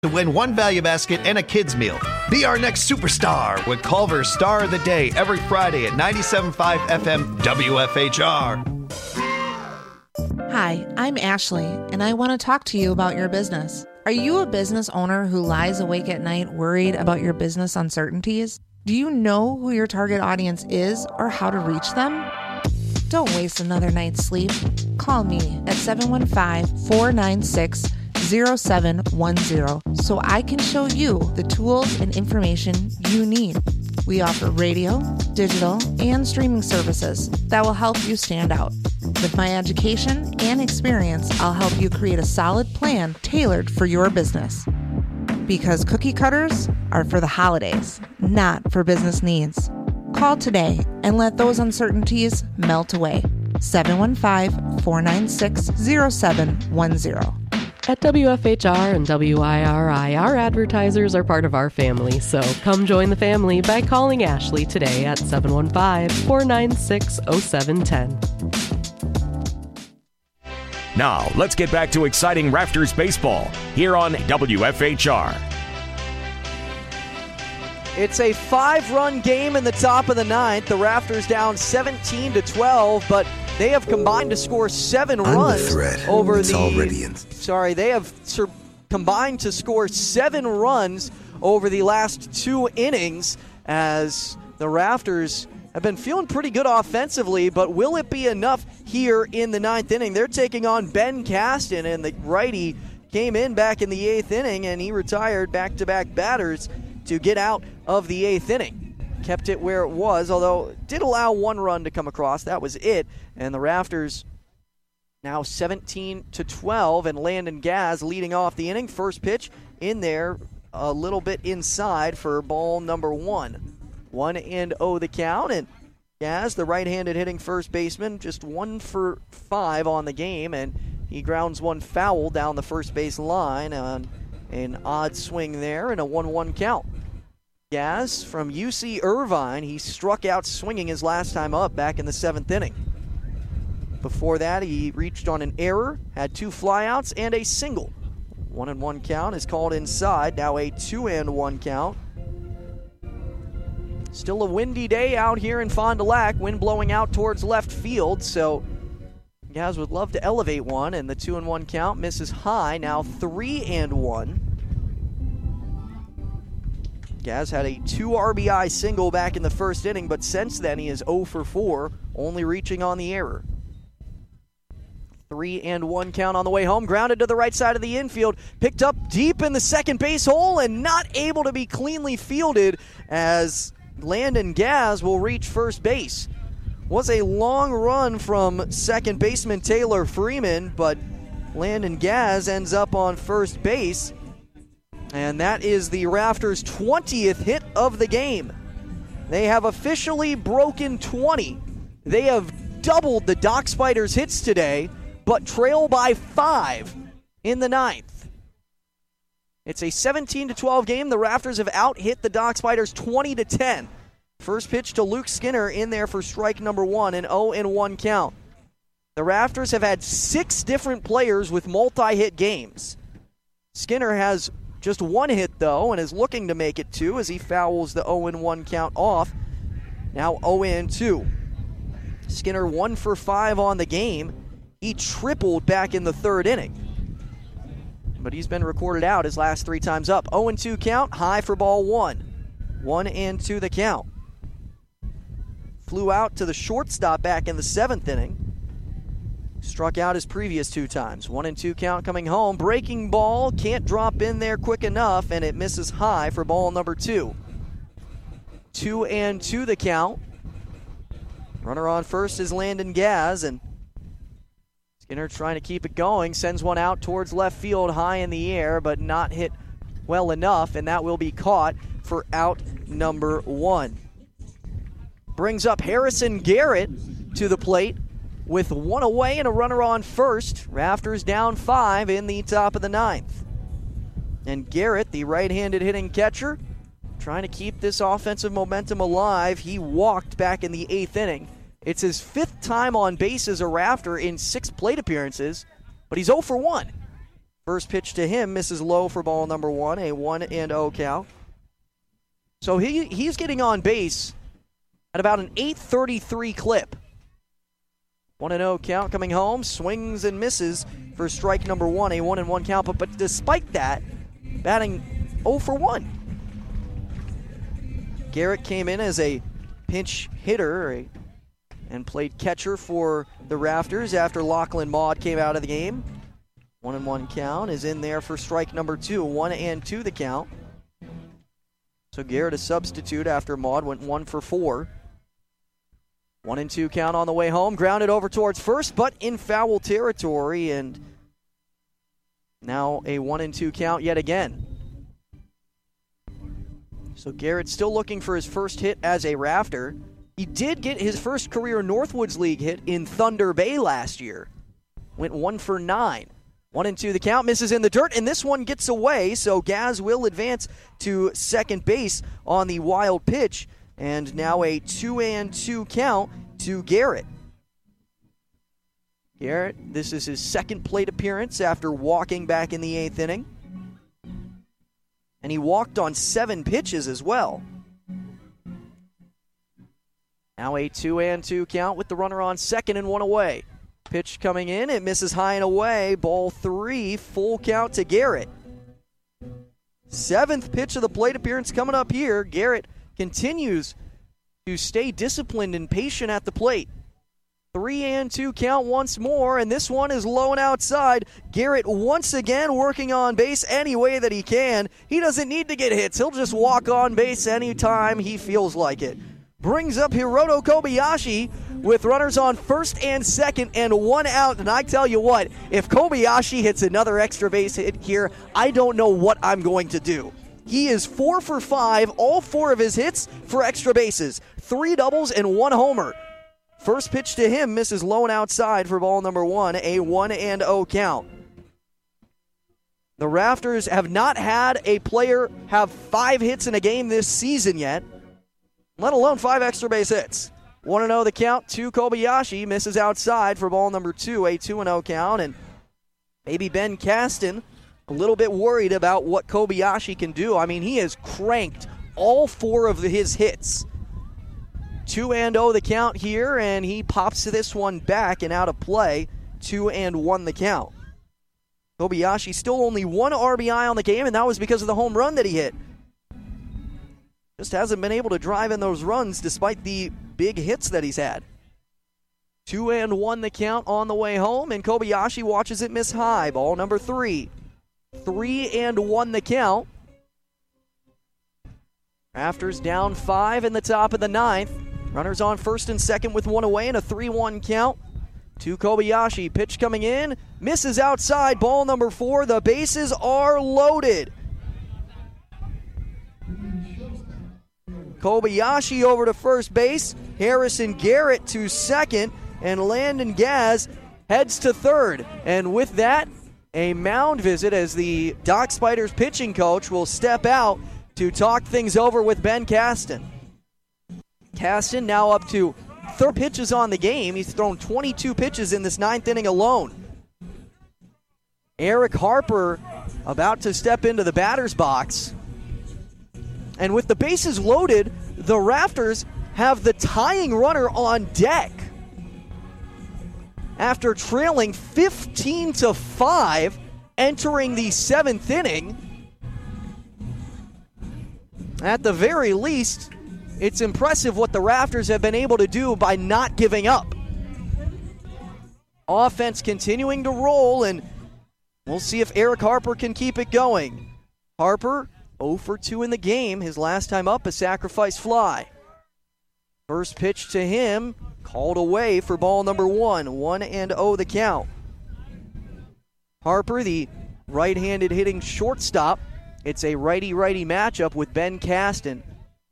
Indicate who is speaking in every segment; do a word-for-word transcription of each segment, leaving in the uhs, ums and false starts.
Speaker 1: to win one value basket and a kids meal. Be our next superstar with Culver's Star of the Day every Friday at ninety-seven point five F M W F H R.
Speaker 2: Hi, I'm Ashley, and I want to talk to you about your business. Are you a business owner who lies awake at night worried about your business uncertainties? Do you know who your target audience is or how to reach them? Don't waste another night's sleep. Call me at seven one five, four nine six, zero seven one zero so I can show you the tools and information you need. We offer radio, digital, and streaming services that will help you stand out. With my education and experience, I'll help you create a solid plan tailored for your business. Because cookie cutters are for the holidays, not for business needs. Call today and let those uncertainties melt away. seven one five, four nine six, zero seven one zero.
Speaker 3: At W F H R and W I R I, our advertisers are part of our family, so come join the family by calling Ashley today at seven one five, four nine six, zero seven one zero.
Speaker 4: Now, let's get back to exciting Rafters baseball here on W F H R.
Speaker 5: It's a five-run game in the top of the ninth. The Rafters down seventeen to twelve, but they have combined to score seven
Speaker 6: I'm
Speaker 5: runs
Speaker 6: the threat.
Speaker 5: over
Speaker 6: it's
Speaker 5: the.
Speaker 6: Already in.
Speaker 5: Sorry, they have sur- combined to score seven runs over the last two innings, as the Rafters have been feeling pretty good offensively, but will it be enough here in the ninth inning? They're taking on Ben Caston, and the righty came in back in the eighth inning, and he retired back-to-back batters to get out of the eighth inning. Kept it where it was, although did allow one run to come across. That was it, and the Rafters now seventeen to twelve, and Landon Gaz leading off the inning. First pitch in there, a little bit inside for ball number one. One and oh the count, and Gaz, the right-handed hitting first baseman, just one for five on the game, and he grounds one foul down the first base line on an odd swing there, and a one one count. Gaz from U C Irvine, he struck out swinging his last time up back in the seventh inning. Before that, he reached on an error, had two flyouts, and a single. One and one count is called inside, now a two and one count. Still a windy day out here in Fond du Lac, wind blowing out towards left field, so Gaz would love to elevate one, and the two and one count misses high, now three and one. Gaz had a two R B I single back in the first inning, but since then he is oh for four, only reaching on the error. Three and one count on the way home, grounded to the right side of the infield, picked up deep in the second base hole and not able to be cleanly fielded as Landon Gaz will reach first base. Was a long run from second baseman Taylor Freeman, but Landon Gaz ends up on first base. And that is the Rafters' twentieth hit of the game. They have officially broken twenty. They have doubled the Dock Spiders' hits today, but trail by five in the ninth. It's a seventeen to twelve game. The Rafters have out-hit the Dock Spiders twenty to ten. First pitch to Luke Skinner in there for strike number one, an oh and one count. The Rafters have had six different players with multi-hit games. Skinner has just one hit, though, and is looking to make it two as he fouls the oh and one count off. Now oh and two. Skinner one for five on the game. He tripled back in the third inning. But he's been recorded out his last three times up. oh and two count, high for ball one. one and two the count. Flew out to the shortstop back in the seventh inning. Struck out his previous two times. One and two count coming home. Breaking ball, can't drop in there quick enough, and it misses high for ball number two. Two and two the count. Runner on first is Landon Gaz, and Skinner trying to keep it going. Sends one out towards left field, high in the air, but not hit well enough, and that will be caught for out number one. Brings up Harrison Garrett to the plate with one away and a runner on first. Rafters down five in the top of the ninth. And Garrett, the right-handed hitting catcher, trying to keep this offensive momentum alive. He walked back in the eighth inning. It's his fifth time on base as a Rafter in six plate appearances, but he's oh for one. First pitch to him misses low for ball number one, a one and oh count. So he he's getting on base at about an eight thirty-three clip. one and oh count coming home, swings and misses for strike number one, a one and one count. But, but despite that, batting oh for one. Garrett came in as a pinch hitter a, and played catcher for the Rafters after Lachlan Maud came out of the game. One and one count is in there for strike number two, one and two the count. So Garrett a substitute after Maud went one for four. One and two count on the way home, grounded over towards first, but in foul territory, and now a one and two count yet again. So Garrett still looking for his first hit as a Rafter. He did get his first career Northwoods League hit in Thunder Bay last year. Went one for nine. One and two the count, misses in the dirt, and this one gets away, so Gaz will advance to second base on the wild pitch, and now a two and two count to Garrett. Garrett, this is his second plate appearance after walking back in the eighth inning. And he walked on seven pitches as well. Now a two and two count with the runner on second and one away. Pitch coming in, it misses high and away. Ball three, full count to Garrett. Seventh pitch of the plate appearance coming up here. Garrett continues to stay disciplined and patient at the plate. Three and two count once more, and this one is low and outside. Garrett once again working on base any way that he can. He doesn't need to get hits. He'll just walk on base anytime he feels like it. Brings up Hiroto Kobayashi with runners on first and second and one out. And I tell you what, if Kobayashi hits another extra base hit here, I don't know what I'm going to do. He is four for five, all four of his hits for extra bases. Three doubles and one homer. First pitch to him misses low and outside for ball number one, a one and oh count. The Rafters have not had a player have five hits in a game this season yet, let alone five extra base hits. one and oh the count to Kobayashi, misses outside for ball number two, a two and oh count, and maybe Ben Caston a little bit worried about what Kobayashi can do. I mean, he has cranked all four of his hits. two and oh the count here, and he pops this one back and out of play. two and one the count. Kobayashi still only one R B I on the game, and that was because of the home run that he hit. Just hasn't been able to drive in those runs despite the big hits that he's had. two and one the count on the way home, and Kobayashi watches it miss high. Ball number three. three and one the count. Rafters down five in the top of the ninth. Runners on first and second with one away and a three one count to Kobayashi. Pitch coming in, misses outside. Ball number four. The bases are loaded. Kobayashi over to first base. Harrison Garrett to second. And Landon Gaz heads to third. And with that, a mound visit as the Dock Spiders pitching coach will step out to talk things over with Ben Caston. Caston now up to thirty pitches on the game. He's thrown twenty-two pitches in this ninth inning alone. Eric Harper about to step into the batter's box. And with the bases loaded, the Rafters have the tying runner on deck. After trailing fifteen to five entering the seventh inning, at the very least, it's impressive what the Rafters have been able to do by not giving up. Offense continuing to roll, and we'll see if Eric Harper can keep it going. Harper, oh for two in the game. His last time up, a sacrifice fly. First pitch to him, called away for ball number one. one and oh the count. Harper, the right-handed hitting shortstop. It's a righty-righty matchup with Ben Caston.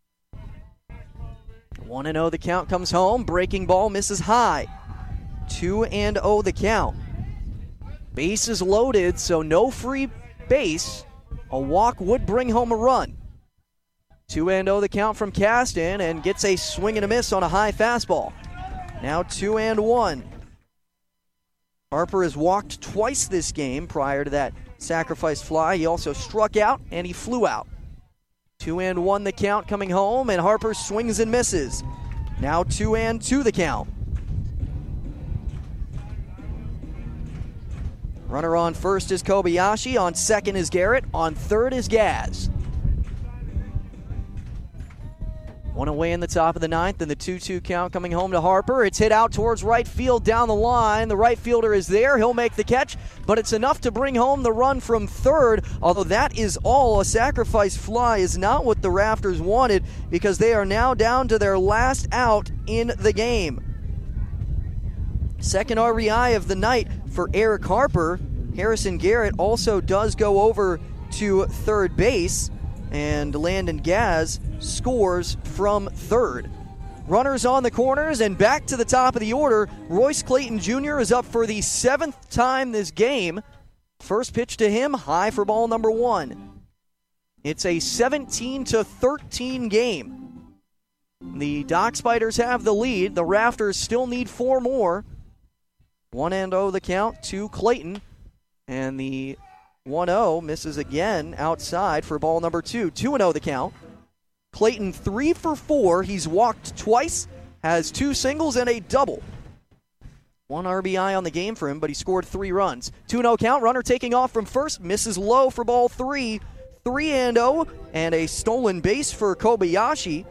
Speaker 5: one and oh the count comes home. Breaking ball misses high. two and oh the count. Bases loaded, so no free base. A walk would bring home a run. two and oh the count from Caston, and gets a swing and a miss on a high fastball. Now two and one. Harper has walked twice this game prior to that sacrifice fly. He also struck out, and he flew out. Two and one the count coming home, and Harper swings and misses. Now two and two the count. Runner on first is Kobayashi. On second is Garrett. On third is Gaz. One away in the top of the ninth, and the two two count coming home to Harper. It's hit out towards right field down the line. The right fielder is there. He'll make the catch, but it's enough to bring home the run from third, although that is all. A sacrifice fly is not what the Rafters wanted because they are now down to their last out in the game. Second R B I of the night for Eric Harper. Harrison Garrett also does go over to third base, and Landon Gaz scores from third. Runners on the corners and back to the top of the order. Royce Clayton Junior is up for the seventh time this game. First pitch to him, high for ball number one. It's a seventeen to thirteen game. The Dock Spiders have the lead. The Rafters still need four more. one and oh the count to Clayton. And the one oh misses again outside for ball number two. two and oh the count. Clayton three for four. He's walked twice, has two singles and a double. One R B I on the game for him, but he scored three runs. two and oh count. Runner taking off from first. Misses low for ball three. three and oh and a stolen base for Kobayashi.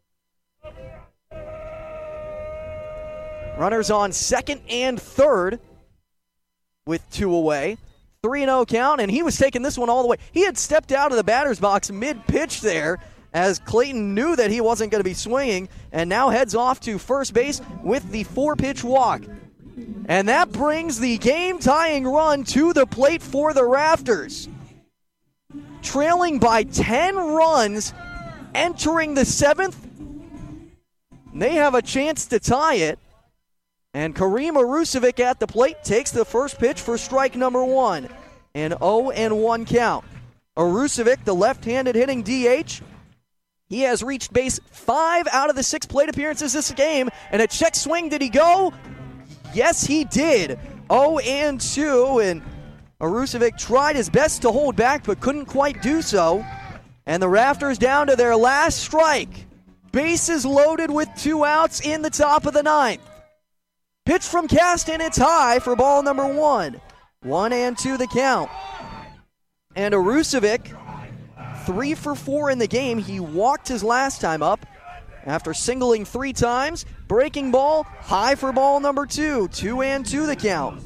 Speaker 5: Runners on second and third with two away. three and oh count, and he was taking this one all the way. He had stepped out of the batter's box mid-pitch there as Clayton knew that he wasn't going to be swinging, and now heads off to first base with the four-pitch walk. And that brings the game-tying run to the plate for the Rafters. Trailing by ten runs, entering the seventh. They have a chance to tie it. And Kareem Arusevic at the plate takes the first pitch for strike number one. An oh and one count. Arusevic, the left-handed hitting D H, he has reached base five out of the six plate appearances this game. And a check swing, did he go? Yes, he did. oh and two, and Arusevic tried his best to hold back but couldn't quite do so. And the Rafters down to their last strike. Bases loaded with two outs in the top of the ninth. Pitch from Caston, it's high for ball number one. One and two the count. And Arusevic, three for four in the game. He walked his last time up after singling three times. Breaking ball, high for ball number two. Two and two the count.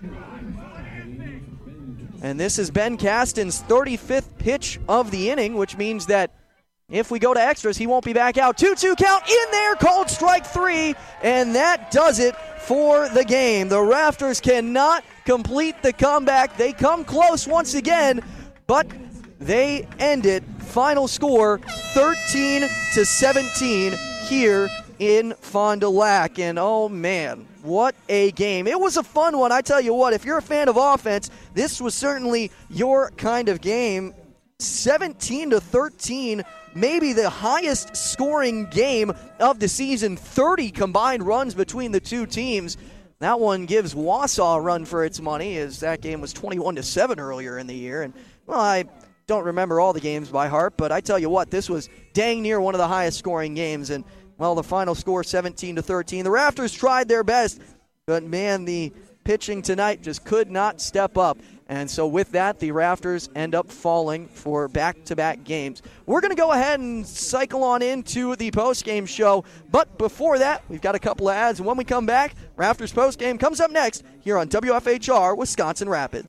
Speaker 5: And this is Ben Caston's thirty-fifth pitch of the inning, which means that if we go to extras, he won't be back out. two two count in there, called strike three, and that does it for the game. The Rafters cannot complete the comeback. They come close once again, but they end it. Final score, thirteen to seventeen here in Fond du Lac. And oh man, what a game. It was a fun one. I tell you what, if you're a fan of offense, this was certainly your kind of game. seventeen to thirteen, maybe the highest scoring game of the season. thirty combined runs between the two teams. That one gives Wausau a run for its money, as that game was twenty-one to seven earlier in the year. And well, I don't remember all the games by heart, but I tell you what, this was dang near one of the highest scoring games. And well, the final score seventeen to thirteen. The Rafters tried their best, but man, the pitching tonight just could not step up. And so with that, the Rafters end up falling for back-to-back games. We're going to go ahead and cycle on into the postgame show. But before that, we've got a couple of ads. And when we come back, Rafters postgame comes up next here on W F H R Wisconsin Rapids.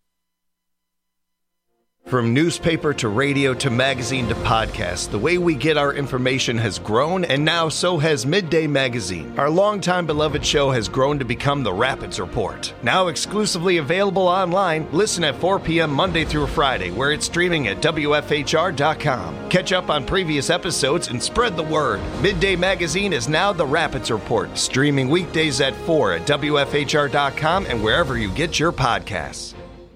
Speaker 1: From newspaper to radio to magazine to podcast, the way we get our information has grown, and now so has Midday Magazine. Our longtime beloved show has grown to become the Rapids Report. Now exclusively available online, listen at four p.m. Monday through Friday, where it's streaming at W F H R dot com. Catch up on previous episodes and spread the word. Midday Magazine is now the Rapids Report, streaming weekdays at four at W F H R dot com and wherever you get your podcasts.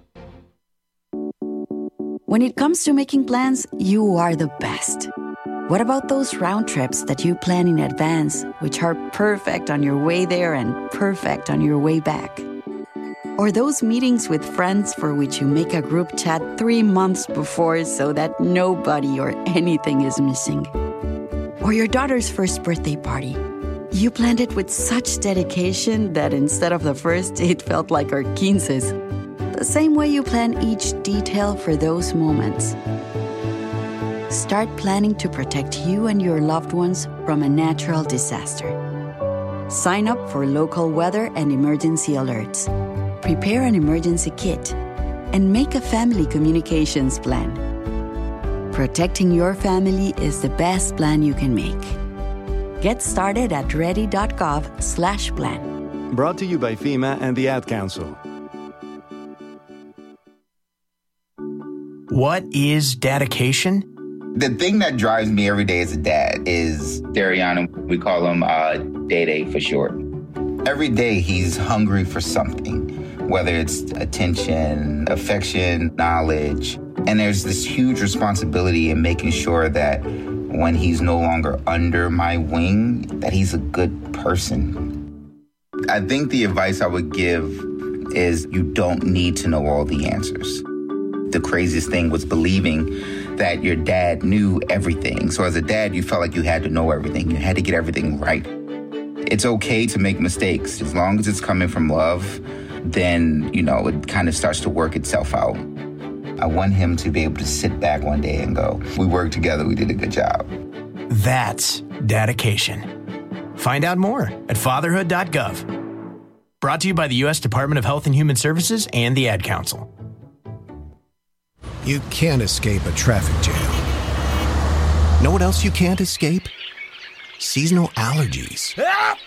Speaker 6: When it comes to making plans, you are the best. What about those round trips that you plan in advance, which are perfect on your way there and perfect on your way back? Or those meetings with friends for which you make a group chat three months before so that nobody or anything is missing. Or your daughter's first birthday party. You planned it with such dedication that instead of the first, it felt like our quinces. The same way you plan each detail for those moments. Start planning to protect you and your loved ones from a natural disaster. Sign up for local weather and emergency alerts. Prepare an emergency kit. And make a family communications plan. Protecting your family is the best plan you can make. Get started at ready.gov slash plan.
Speaker 7: Brought to you by FEMA and the Ad Council.
Speaker 8: What is dedication?
Speaker 9: The thing that drives me every day as a dad is Dariana. We call him uh, Day-Day for short. Every day he's hungry for something, whether it's attention, affection, knowledge. And there's this huge responsibility in making sure that when he's no longer under my wing, that he's a good person. I think the advice I would give is you don't need to know all the answers. The craziest thing was believing that your dad knew everything. So as a dad, you felt like you had to know everything. You had to get everything right. It's okay to make mistakes. As long as it's coming from love, then, you know, it kind of starts to work itself out. I want him to be able to sit back one day and go, we worked together, we did a good job.
Speaker 8: That's dedication. Find out more at fatherhood dot gov. Brought to you by the U S Department of Health and Human Services and the Ad Council.
Speaker 10: You can't escape a traffic jam. Know what else you can't escape? Seasonal allergies.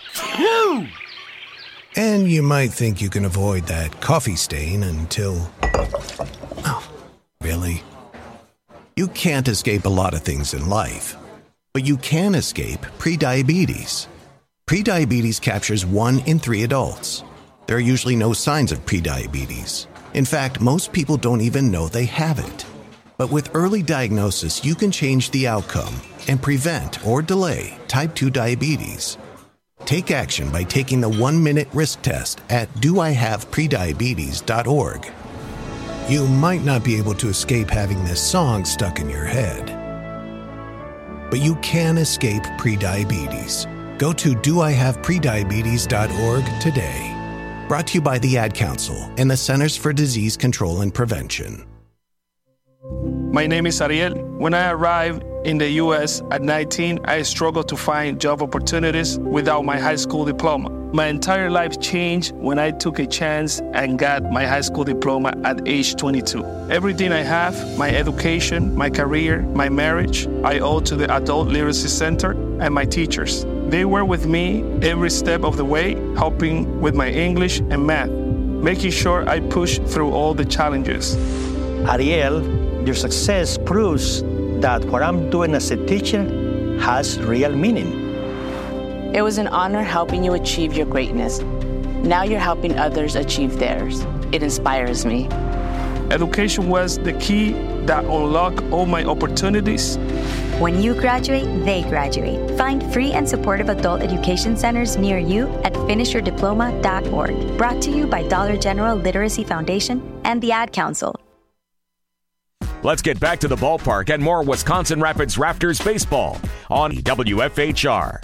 Speaker 10: And you might think you can avoid that coffee stain until... Oh, really? You can't escape a lot of things in life, but you can escape prediabetes. Prediabetes captures one in three adults. There are usually no signs of prediabetes. In fact, most people don't even know they have it. But with early diagnosis, you can change the outcome and prevent or delay type two diabetes. Take action by taking the one-minute risk test at do I have prediabetes dot org. You might not be able to escape having this song stuck in your head, but you can escape prediabetes. Go to do I have prediabetes dot org today. Brought to you by the Ad Council and the Centers for Disease Control and Prevention.
Speaker 11: My name is Ariel. When I arrived in the U S at nineteen, I struggled to find job opportunities without my high school diploma. My entire life changed when I took a chance and got my high school diploma at age twenty-two. Everything I have, my education, my career, my marriage, I owe to the Adult Literacy Center and my teachers. They were with me every step of the way, helping with my English and math, making sure I push through all the challenges.
Speaker 12: Ariel, your success proves that what I'm doing as a teacher has real meaning.
Speaker 13: It was an honor helping you achieve your greatness. Now you're helping others achieve theirs. It inspires me.
Speaker 11: Education was the key that unlocked all my opportunities.
Speaker 14: When you graduate, they graduate. Find free and supportive adult education centers near you at finish your diploma dot org. Brought to you by Dollar General Literacy Foundation and the Ad Council.
Speaker 4: Let's get back to the ballpark and more Wisconsin Rapids Raptors baseball on W F H R.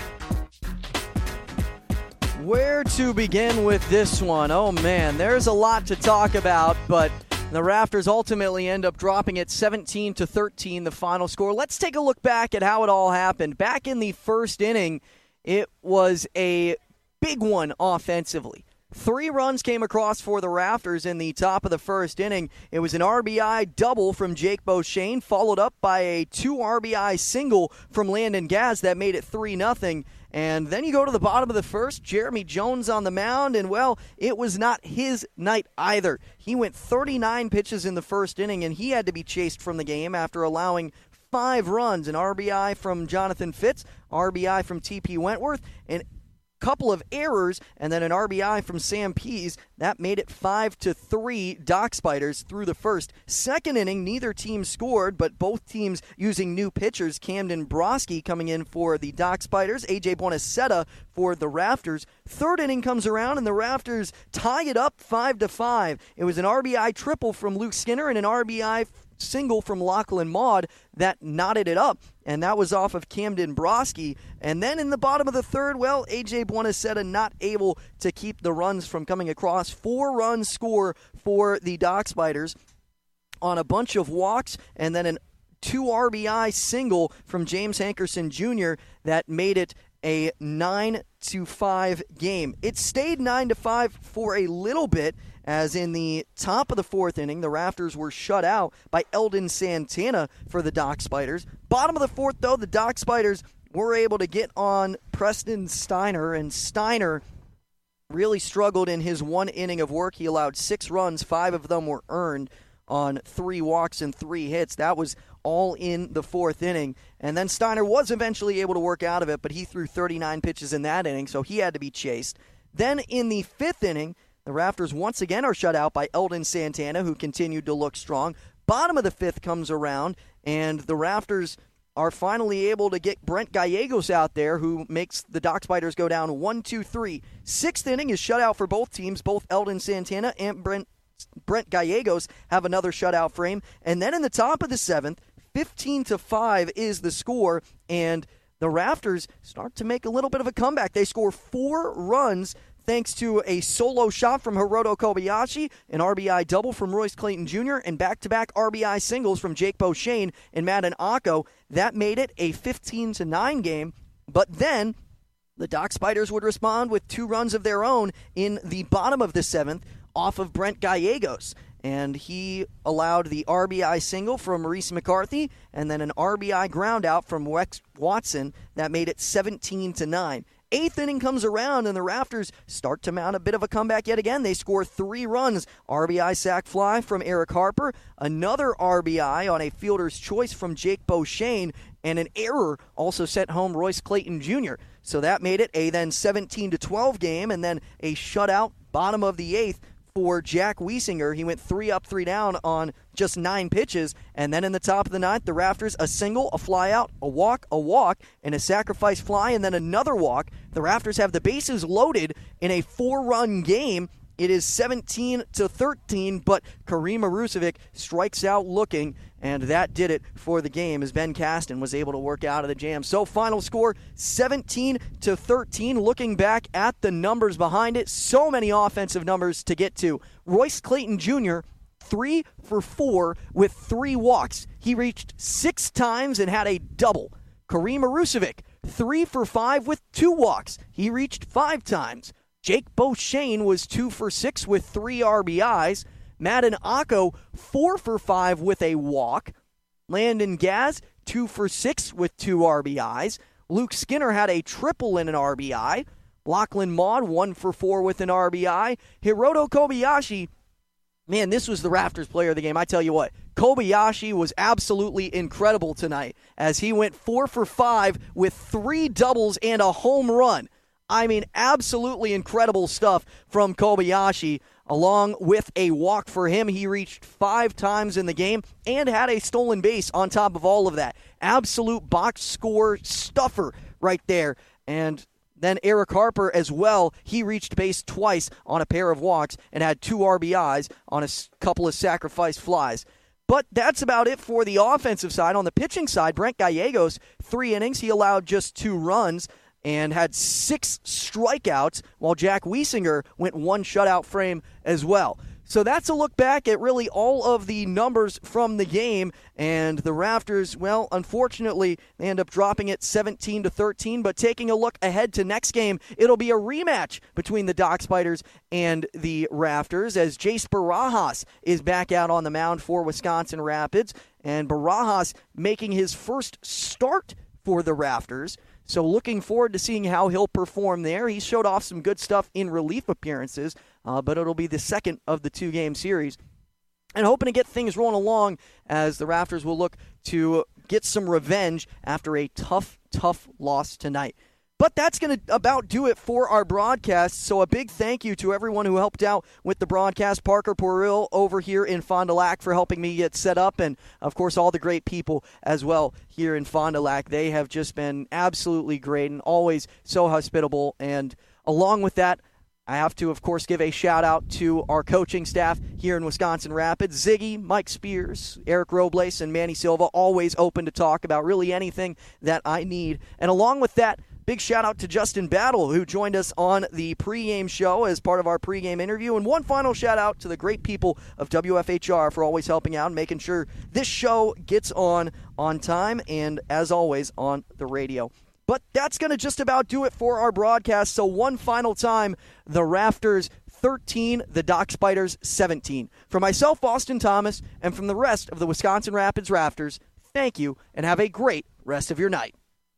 Speaker 5: Where to begin with this one? Oh, man, there's a lot to talk about, but the Raptors ultimately end up dropping it seventeen to thirteen, the final score. Let's take a look back at how it all happened. Back in the first inning, it was a big one offensively. Three runs came across for the Raptors in the top of the first inning. It was an R B I double from Jake Beauchene, followed up by a two R B I single from Landon Gaz that made it three nothing. And then you go to the bottom of the first, Jeremy Jones on the mound, and, well, it was not his night either. He went thirty-nine pitches in the first inning, and he had to be chased from the game after allowing five runs, an R B I from Jonathan Fitz, R B I from T P Wentworth, and couple of errors, and then an R B I from Sam Pease. That made it five to three Dock Spiders through the first. Second inning, neither team scored, but both teams using new pitchers. Camden Broski coming in for the Dock Spiders, A J Buonacetta for the Rafters. Third inning comes around, and the Rafters tie it up five to five. It was an R B I triple from Luke Skinner and an R B I single from Lachlan Maud that knotted it up, and that was off of Camden Broski. And then in the bottom of the third, well, A J Buonacetta not able to keep the runs from coming across. Four-run score for the Dock Spiders on a bunch of walks, and then an two R B I single from James Hankerson Junior that made it a nine to five game. It stayed nine to five for a little bit, as in the top of the fourth inning, the Rafters were shut out by Eldon Santana for the Dock Spiders. Bottom of the fourth, though, the Dock Spiders were able to get on Preston Steiner, and Steiner really struggled in his one inning of work. He allowed six runs, five of them were earned on three walks and three hits. That was all in the fourth inning. And then Steiner was eventually able to work out of it, but he threw thirty-nine pitches in that inning, so he had to be chased. Then in the fifth inning, the Rafters once again are shut out by Eldon Santana, who continued to look strong. Bottom of the fifth comes around, and the Rafters are finally able to get Brent Gallegos out there, who makes the Dock Spiders go down one two three. Sixth inning is shut out for both teams. Both Eldon Santana and Brent, Brent Gallegos have another shutout frame. And then in the top of the seventh, fifteen to five is the score, and the Rafters start to make a little bit of a comeback. They score four runs thanks to a solo shot from Hiroto Kobayashi, an R B I double from Royce Clayton Junior, and back-to-back R B I singles from Jake Beauchene and Madden Akko. That made it a fifteen to nine game. But then the Dock Spiders would respond with two runs of their own in the bottom of the seventh off of Brent Gallegos. And he allowed the R B I single from Maurice McCarthy and then an R B I ground out from Wex Watson that made it seventeen to nine. Eighth inning comes around, and the Rafters start to mount a bit of a comeback yet again. They score three runs. R B I sac fly from Eric Harper, another R B I on a fielder's choice from Jake Beauchene, and an error also sent home Royce Clayton Junior So that made it a then seventeen to twelve game, and then a shutout bottom of the eighth for Jack Wiesinger. He went three up, three down on just nine pitches. And then in the top of the ninth, the Rafters, a single, a fly out, a walk, a walk, and a sacrifice fly, and then another walk. The Rafters have the bases loaded in a four-run game. It is seventeen to thirteen, but Kareem Arusevic strikes out looking, and that did it for the game as Ben Kasten was able to work out of the jam. So final score, seventeen to thirteen. Looking back at the numbers behind it, so many offensive numbers to get to. Royce Clayton Junior, three for four with three walks. He reached six times and had a double. Kareem Arusevic, three for five with two walks. He reached five times. Jake Beauchene was two for six with three R B Is. Madden Akko, four for five with a walk. Landon Gaz, two for six with two R B Is. Luke Skinner had a triple and an R B I. Lachlan Maud, one for four with an R B I. Hiroto Kobayashi, man, this was the Rafters player of the game. I tell you what, Kobayashi was absolutely incredible tonight as he went four for five with three doubles and a home run. I mean, absolutely incredible stuff from Kobayashi, along with a walk for him. He reached five times in the game and had a stolen base on top of all of that. Absolute box score stuffer right there. And then Eric Harper as well. He reached base twice on a pair of walks and had two R B Is on a couple of sacrifice flies. But that's about it for the offensive side. On the pitching side, Brent Gallegos, three innings. He allowed just two runs and had six strikeouts, while Jack Wiesinger went one shutout frame as well. So that's a look back at really all of the numbers from the game, and the Rafters, well, unfortunately, they end up dropping it seventeen to thirteen, but taking a look ahead to next game, it'll be a rematch between the Dock Spiders and the Rafters, as Jace Barajas is back out on the mound for Wisconsin Rapids, and Barajas making his first start for the Rafters. So looking forward to seeing how he'll perform there. He showed off some good stuff in relief appearances, uh, but it'll be the second of the two-game series. And hoping to get things rolling along as the Rafters will look to get some revenge after a tough, tough loss tonight. But that's going to about do it for our broadcast. So a big thank you to everyone who helped out with the broadcast. Parker Poril over here in Fond du Lac for helping me get set up. And, of course, all the great people as well here in Fond du Lac. They have just been absolutely great and always so hospitable. And along with that, I have to, of course, give a shout-out to our coaching staff here in Wisconsin Rapids. Ziggy, Mike Spears, Eric Robles, and Manny Silva, always open to talk about really anything that I need. And along with that, big shout-out to Justin Battle, who joined us on the pregame show as part of our pregame interview. And one final shout-out to the great people of W F H R for always helping out and making sure this show gets on on time and, as always, on the radio. But that's going to just about do it for our broadcast. So one final time, the Rafters thirteen, the Dock Spiders seventeen. For myself, Austin Thomas, and from the rest of the Wisconsin Rapids Rafters, thank you and have a great rest of your night.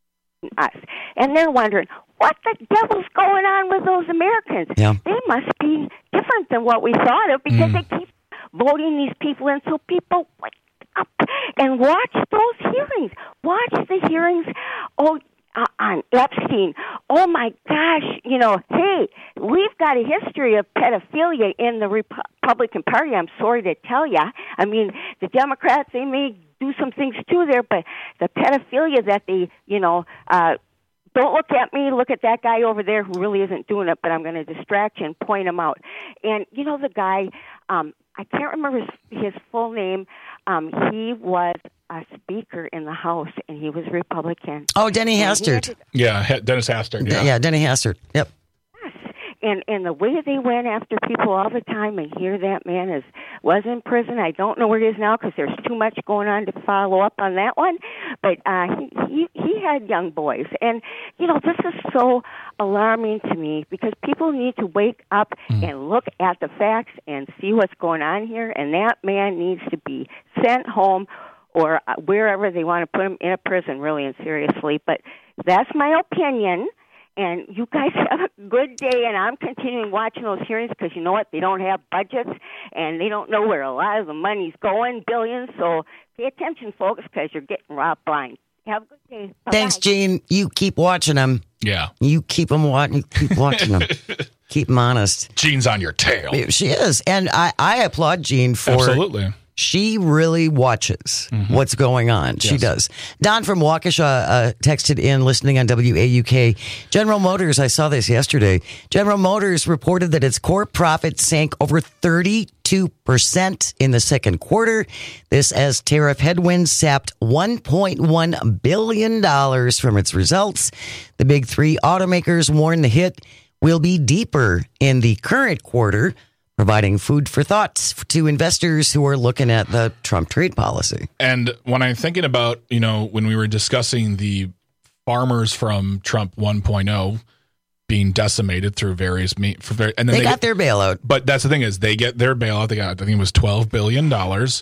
Speaker 15: Us. And they're wondering, what the devil's going on with those Americans?
Speaker 16: Yeah.
Speaker 15: They must be different than what we thought of because mm. they keep voting these people in. So people wake up and watch those hearings. Watch the hearings. Oh, Uh, on Epstein. Oh, my gosh. You know, hey, we've got a history of pedophilia in the Republican Party, I'm sorry to tell you. I mean, the Democrats, they may do some things too there, but the pedophilia that they, you know, uh, don't look at me, look at that guy over there who really isn't doing it, but I'm going to distract you and point him out. And, you know, the guy, um, I can't remember his, his full name. Um, he was a speaker in the House, and he was Republican.
Speaker 16: Oh, Denny Hastert.
Speaker 15: To,
Speaker 17: yeah, Dennis Hastert. Yeah,
Speaker 16: yeah Denny Hastert. Yep.
Speaker 15: Yes, and and the way they went after people all the time, and here that man is was in prison. I don't know where he is now because there's too much going on to follow up on that one. But uh, he, he he had young boys, and you know this is so alarming to me because people need to wake up mm. and look at the facts and see what's going on here. And that man needs to be sent home or wherever they want to put him in a prison, really and seriously. But that's my opinion. And you guys have a good day, and I'm continuing watching those hearings because you know what? They don't have budgets, and they don't know where a lot of the money's going, billions. So pay attention, folks, because you're getting robbed blind. Have a good day. Bye-bye.
Speaker 16: Thanks, Gene. You keep watching them.
Speaker 17: Yeah.
Speaker 16: You keep them watching. You keep watching them. Keep them honest.
Speaker 17: Jean's on your tail.
Speaker 16: She is, and I, I applaud Jean for
Speaker 17: absolutely.
Speaker 16: She really watches mm-hmm. what's going on. She yes. does. Don from Waukesha uh, texted in, listening on W A U K. General Motors, I saw this yesterday. General Motors reported that its core profit sank over thirty-two percent in the second quarter. This as tariff headwinds sapped one point one billion dollars from its results. The big three automakers warn the hit will be deeper in the current quarter, providing food for thought to investors who are looking at the Trump trade policy.
Speaker 17: And when I'm thinking about, you know, when we were discussing the farmers from Trump one point oh being decimated through various meat, for very, and then
Speaker 16: they,
Speaker 17: they
Speaker 16: got get, their bailout.
Speaker 17: But that's the thing is they get their bailout. They got, I think it was twelve billion dollars.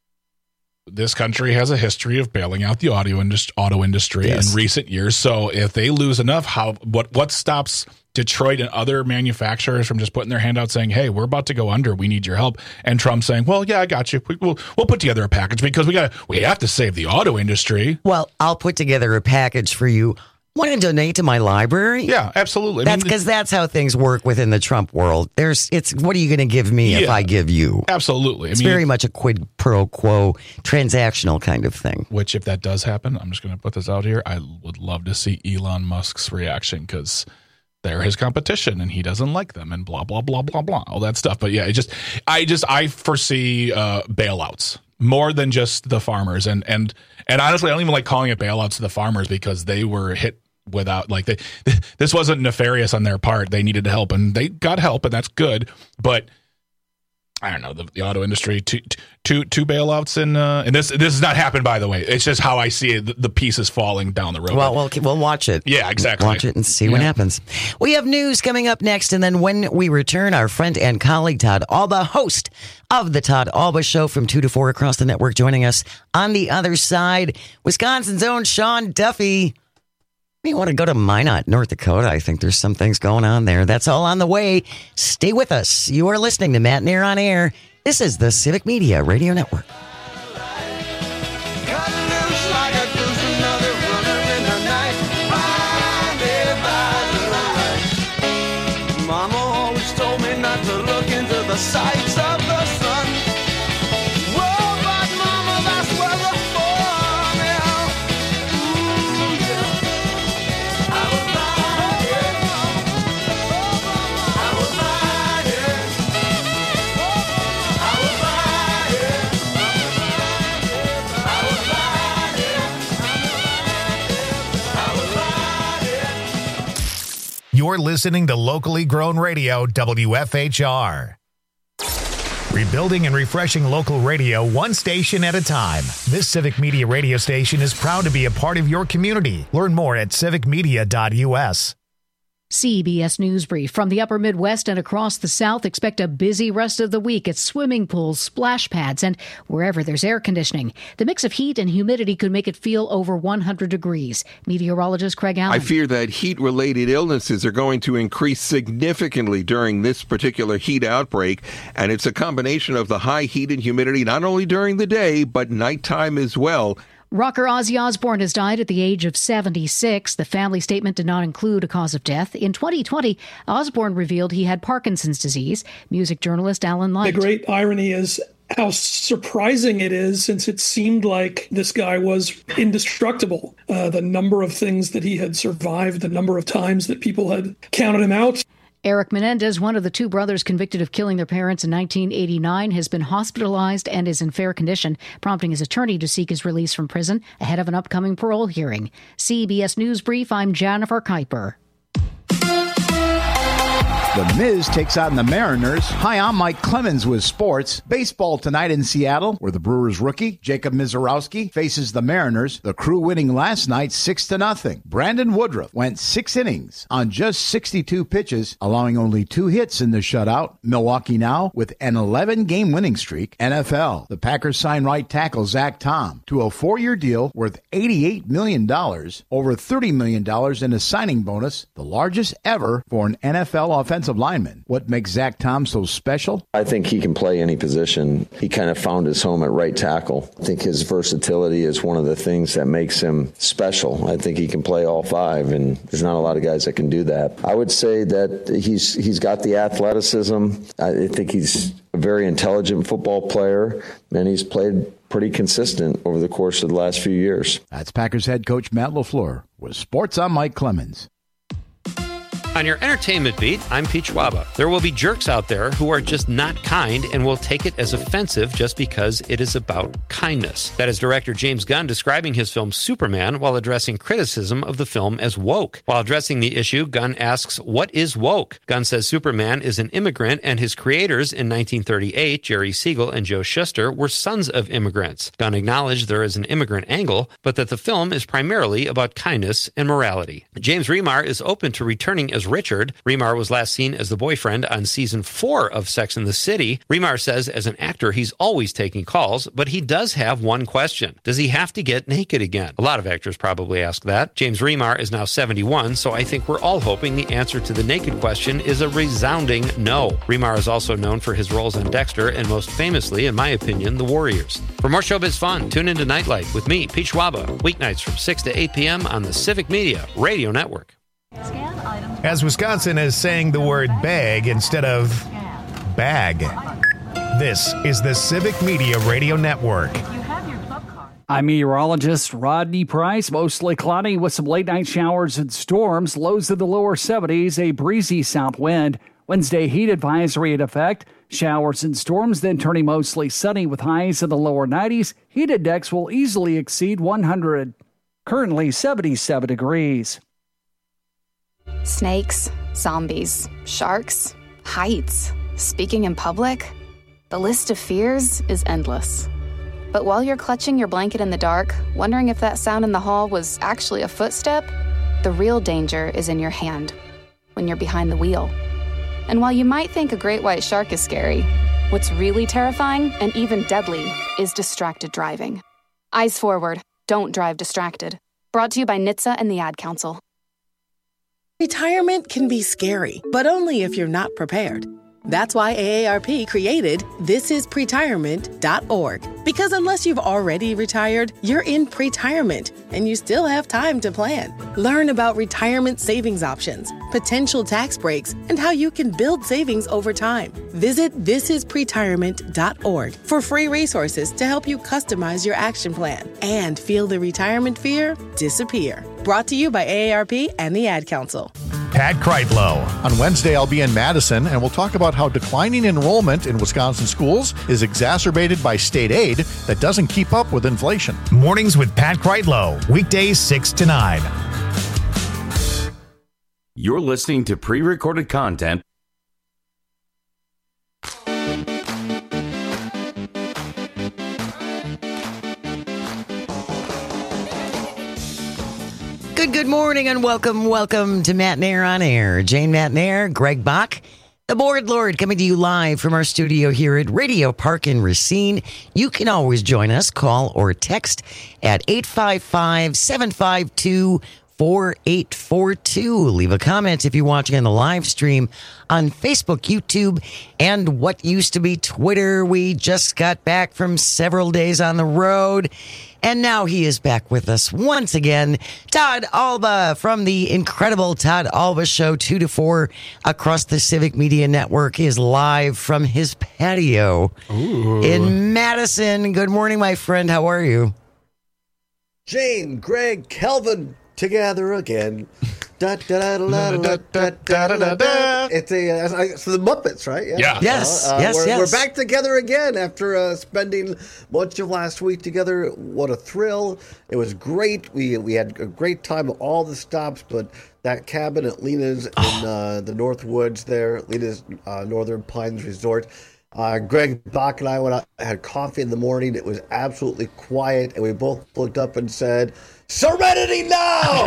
Speaker 17: This country has a history of bailing out the audio industry, auto industry yes. in recent years. So if they lose enough, how what what stops Detroit and other manufacturers from just putting their hand out saying, hey, we're about to go under. We need your help. And Trump saying, well, yeah, I got you. We, we'll, we'll put together a package because we got we have to save the auto industry.
Speaker 16: Well, I'll put together a package for you. Want to donate to my library?
Speaker 17: Yeah, absolutely.
Speaker 16: That's because I mean, that's how things work within the Trump world. There's, it's what are you going to give me yeah, if I give you?
Speaker 17: Absolutely.
Speaker 16: It's
Speaker 17: I mean,
Speaker 16: very much a quid pro quo transactional kind of thing.
Speaker 17: Which, if that does happen, I'm just going to put this out here. I would love to see Elon Musk's reaction because they're his competition and he doesn't like them and blah, blah, blah, blah, blah, all that stuff. But yeah, it just, I just, I foresee uh, bailouts more than just the farmers. And, and, and honestly, I don't even like calling it bailouts to the farmers because they were hit without, like, they, this wasn't nefarious on their part. They needed help and they got help and that's good. But I don't know, the, the auto industry, two, two, two bailouts, and uh, and this this has not happened, by the way. It's just how I see it, the, the pieces falling down the road.
Speaker 16: Well, we'll, we'll watch it.
Speaker 17: Yeah, exactly.
Speaker 16: Watch it and see
Speaker 17: yeah.
Speaker 16: what happens. We have news coming up next, and then when we return, our friend and colleague Todd Alba, host of the Todd Alba Show from two to four across the network, joining us on the other side, Wisconsin's own Sean Duffy. You want to go to Minot, North Dakota? I think there's some things going on there. That's all on the way. Stay with us. You are listening to Matt Nair on Air. This is the Civic Media Radio Network.
Speaker 18: Like a another runner in the night. Bye, You're listening to locally grown radio, W F H R. Rebuilding and refreshing local radio one station at a time. This Civic Media radio station is proud to be a part of your community. Learn more at civic media dot u s.
Speaker 19: C B S News Brief. From the upper Midwest and across the South, expect a busy rest of the week at swimming pools, splash pads, and wherever there's air conditioning. The mix of heat and humidity could make it feel over one hundred degrees. Meteorologist Craig Allen.
Speaker 20: I fear that heat-related illnesses are going to increase significantly during this particular heat outbreak, and it's a combination of the high heat and humidity not only during the day, but nighttime as well.
Speaker 19: Rocker Ozzy Osbourne has died at the age of seventy-six. The family statement did not include a cause of death. In twenty twenty, Osbourne revealed he had Parkinson's disease. Music journalist Alan Light.
Speaker 21: The great irony is how surprising it is, since it seemed like this guy was indestructible. Uh, the number of things that he had survived, the number of times that people had counted him out.
Speaker 19: Eric Menendez, one of the two brothers convicted of killing their parents in nineteen eighty-nine, has been hospitalized and is in fair condition, prompting his attorney to seek his release from prison ahead of an upcoming parole hearing. C B S News Brief, I'm Jennifer Kuiper.
Speaker 22: The Miz takes on the Mariners. Hi, I'm Mike Clemens with sports. Baseball tonight in Seattle, where the Brewers rookie, Jacob Mizorowski, faces the Mariners. The Crew winning last night six to nothing. Brandon Woodruff went six innings on just sixty-two pitches, allowing only two hits in the shutout. Milwaukee now with an eleven-game winning streak. N F L, the Packers sign right tackle Zach Tom to a four-year deal worth eighty-eight million dollars, over thirty million dollars in a signing bonus, the largest ever for an N F L offensive lineman. What makes Zach Tom so special?
Speaker 23: I think he can play any position. He kind of found his home at right tackle. I think his versatility is one of the things that makes him special. I think he can play all five, and there's not a lot of guys that can do that. I would say that he's he's got the athleticism. I think he's a very intelligent football player, and he's played pretty consistent over the course of the last few years.
Speaker 22: That's Packers head coach Matt LaFleur. With sports, I'm Mike Clemens.
Speaker 24: On your entertainment beat, I'm Pete Schwaba. There will be jerks out there who are just not kind and will take it as offensive just because it is about kindness. That is director James Gunn describing his film Superman while addressing criticism of the film as woke. While addressing the issue, Gunn asks, what is woke? Gunn says Superman is an immigrant and his creators in nineteen thirty-eight, Jerry Siegel and Joe Shuster, were sons of immigrants. Gunn acknowledged there is an immigrant angle, but that the film is primarily about kindness and morality. James Remar is open to returning as Richard. Remar was last seen as the boyfriend on season four of Sex and the City. Remar says as an actor he's always taking calls, but he does have one question. Does he have to get naked again? A lot of actors probably ask that. James Remar is now seventy-one, so I think we're all hoping the answer to the naked question is a resounding no. Remar is also known for his roles on Dexter and most famously, in my opinion, The Warriors. For more showbiz fun, tune into Nightlight with me, Pete Schwaba, weeknights from six to eight p.m. on the Civic Media Radio Network.
Speaker 18: As Wisconsin is saying the word bag instead of bag. This is the Civic Media Radio Network.
Speaker 25: I'm meteorologist Rodney Price. Mostly cloudy with some late night showers and storms. Lows in the lower seventies, a breezy south wind. Wednesday heat advisory in effect. Showers and storms then turning mostly sunny with highs in the lower nineties. Heat index will easily exceed one hundred. Currently seventy-seven degrees.
Speaker 26: Snakes, zombies, sharks, heights, speaking in public. The list of fears is endless. But while you're clutching your blanket in the dark, wondering if that sound in the hall was actually a footstep, the real danger is in your hand, when you're behind the wheel. And while you might think a great white shark is scary, what's really terrifying and even deadly is distracted driving. Eyes forward, don't drive distracted. Brought to you by N H T S A and the Ad Council.
Speaker 27: Retirement can be scary, but only if you're not prepared. That's why A A R P created this is pretirement dot org. Because unless you've already retired, you're in pretirement, and you still have time to plan. Learn about retirement savings options, potential tax breaks, and how you can build savings over time. Visit this is pretirement dot org for free resources to help you customize your action plan and feel the retirement fear disappear. Brought to you by A A R P and the Ad Council.
Speaker 28: Pat Kreitlow. On Wednesday, I'll be in Madison, and we'll talk about how declining enrollment in Wisconsin schools is exacerbated by state aid that doesn't keep up with inflation.
Speaker 18: Mornings with Pat Kreitlow, weekdays six to nine.
Speaker 1: You're listening to pre-recorded content.
Speaker 16: Good, good morning and welcome, welcome to Matt Nair on Air. Jane Matt Nair, Greg Bach, the Board Lord, coming to you live from our studio here at Radio Park in Racine. You can always join us, call or text at eight five five, seven five two, four eight four two. Leave a comment if you're watching on the live stream on Facebook, YouTube, and what used to be Twitter. We just got back from several days on the road, and now he is back with us once again. Todd Alba from the incredible Todd Alba Show, two to four across the Civic Media Network, is live from his patio
Speaker 2: Ooh.
Speaker 16: in Madison. Good morning, my friend. How are you?
Speaker 2: Jane, Greg, Kelvin, together again. Da, da, da, da, da, da, da, da, da. It's a uh, it's the Muppets, right?
Speaker 16: Yeah. Yeah. Yes,
Speaker 2: Uh,
Speaker 16: yes,
Speaker 2: we're,
Speaker 16: yes.
Speaker 2: We're back together again after uh, spending much of last week together. What a thrill! It was great. We we had a great time at all the stops, but that cabin at Lena's in uh, the North Woods there, Lena's uh, Northern Pines Resort. Uh, Greg Bach and I went out, had coffee in the morning. It was absolutely quiet, and we both looked up and said, "Serenity now!"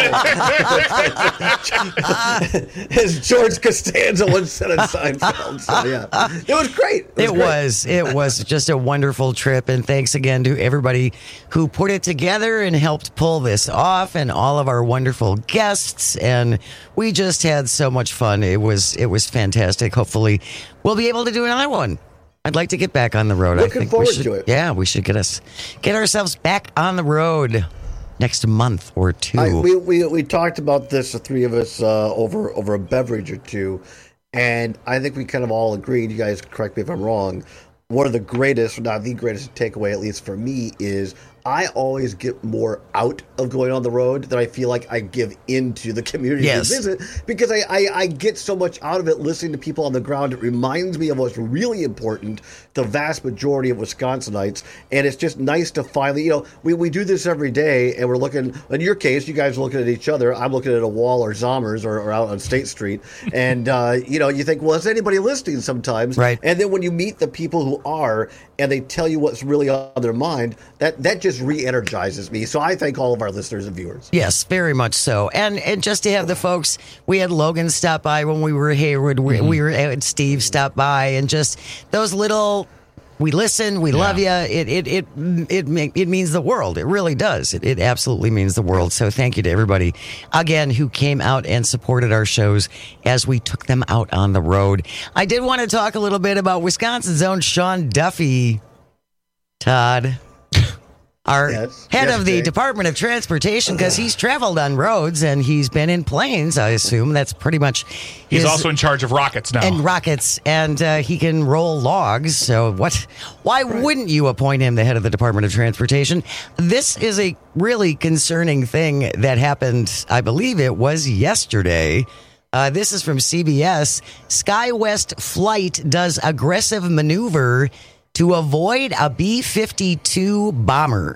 Speaker 2: As George Costanza once said in Seinfeld. So, yeah, it was great.
Speaker 16: It was.
Speaker 2: It
Speaker 16: It
Speaker 2: was,
Speaker 16: was, it was just a wonderful trip. And thanks again to everybody who put it together and helped pull this off, and all of our wonderful guests. And we just had so much fun. It was, it was fantastic. Hopefully we'll be able to do another one. I'd like to get back on the road.
Speaker 2: Looking
Speaker 16: I think
Speaker 2: forward
Speaker 16: we should,
Speaker 2: to it.
Speaker 16: Yeah, we should get us, get ourselves back on the road next month or two.
Speaker 2: I, we, we we talked about this, the three of us, uh, over over a beverage or two, and I think we kind of all agreed. You guys correct me if I'm wrong. One of the greatest, not the greatest takeaway, at least for me, is I always get more out of going on the road than I feel like I give into the community
Speaker 16: Yes.
Speaker 2: to visit, because I, I, I get so much out of it listening to people on the ground. It reminds me of what's really important, the vast majority of Wisconsinites, and it's just nice to finally, you know, we, we do this every day, and we're looking, in your case, you guys are looking at each other, I'm looking at a wall or Zommers or, or out on State Street, and, uh, you know, you think, well, is anybody listening sometimes?
Speaker 16: Right.
Speaker 2: And then when you meet the people who are, and they tell you what's really on their mind, that, that just re-energizes me. So I thank all of our listeners and viewers.
Speaker 16: Yes, very much so. And and just to have the folks, we had Logan stop by when we were at Hayward. We,
Speaker 2: Mm-hmm.
Speaker 16: we were had Steve stop by, and just those little, we listen, we love you. It it it it make, it means the world. It really does. It, it absolutely means the world. So thank you to everybody again who came out and supported our shows as we took them out on the road. I did want to talk a little bit about Wisconsin's own Sean Duffy, Todd. Our
Speaker 2: Yes.
Speaker 16: head
Speaker 2: Yes,
Speaker 16: of the
Speaker 2: Jay.
Speaker 16: Department of Transportation, because he's traveled on roads and he's been in planes, I assume. That's pretty much
Speaker 17: He's
Speaker 16: his-
Speaker 17: also in charge of rockets now.
Speaker 16: and rockets, and uh, he can roll logs. So what? Why wouldn't you appoint him the head of the Department of Transportation? This is a really concerning thing that happened. I believe it was yesterday. Uh, this is from C B S. SkyWest flight does aggressive maneuver to avoid a B fifty-two bomber.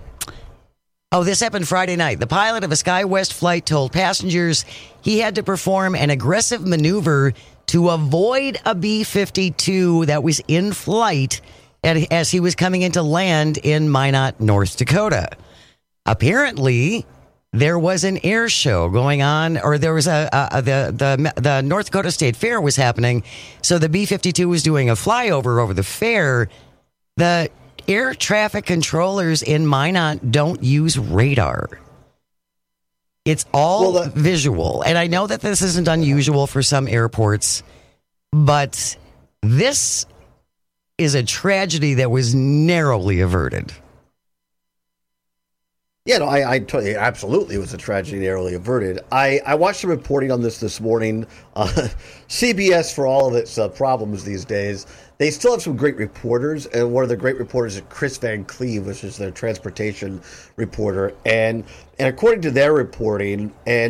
Speaker 16: Oh, this happened Friday night. The pilot of a SkyWest flight told passengers he had to perform an aggressive maneuver to avoid a B fifty-two that was in flight at- as he was coming into land in Minot, North Dakota. Apparently, there was an air show going on, or there was a, a, a the, the the North Dakota State Fair was happening, so the B fifty-two was doing a flyover over the fair. The air traffic controllers in Minot don't use radar. It's all
Speaker 2: Well, the-
Speaker 16: visual, and I know that this isn't unusual for some airports, but this is a tragedy that was narrowly averted.
Speaker 2: Yeah, no, I, I tell you, absolutely, it was a tragedy narrowly averted. I, I watched some reporting on this this morning. Uh, C B S, for all of its uh, problems these days, they still have some great reporters, and one of the great reporters is Chris Van Cleve, which is their transportation reporter. And and according to their reporting, and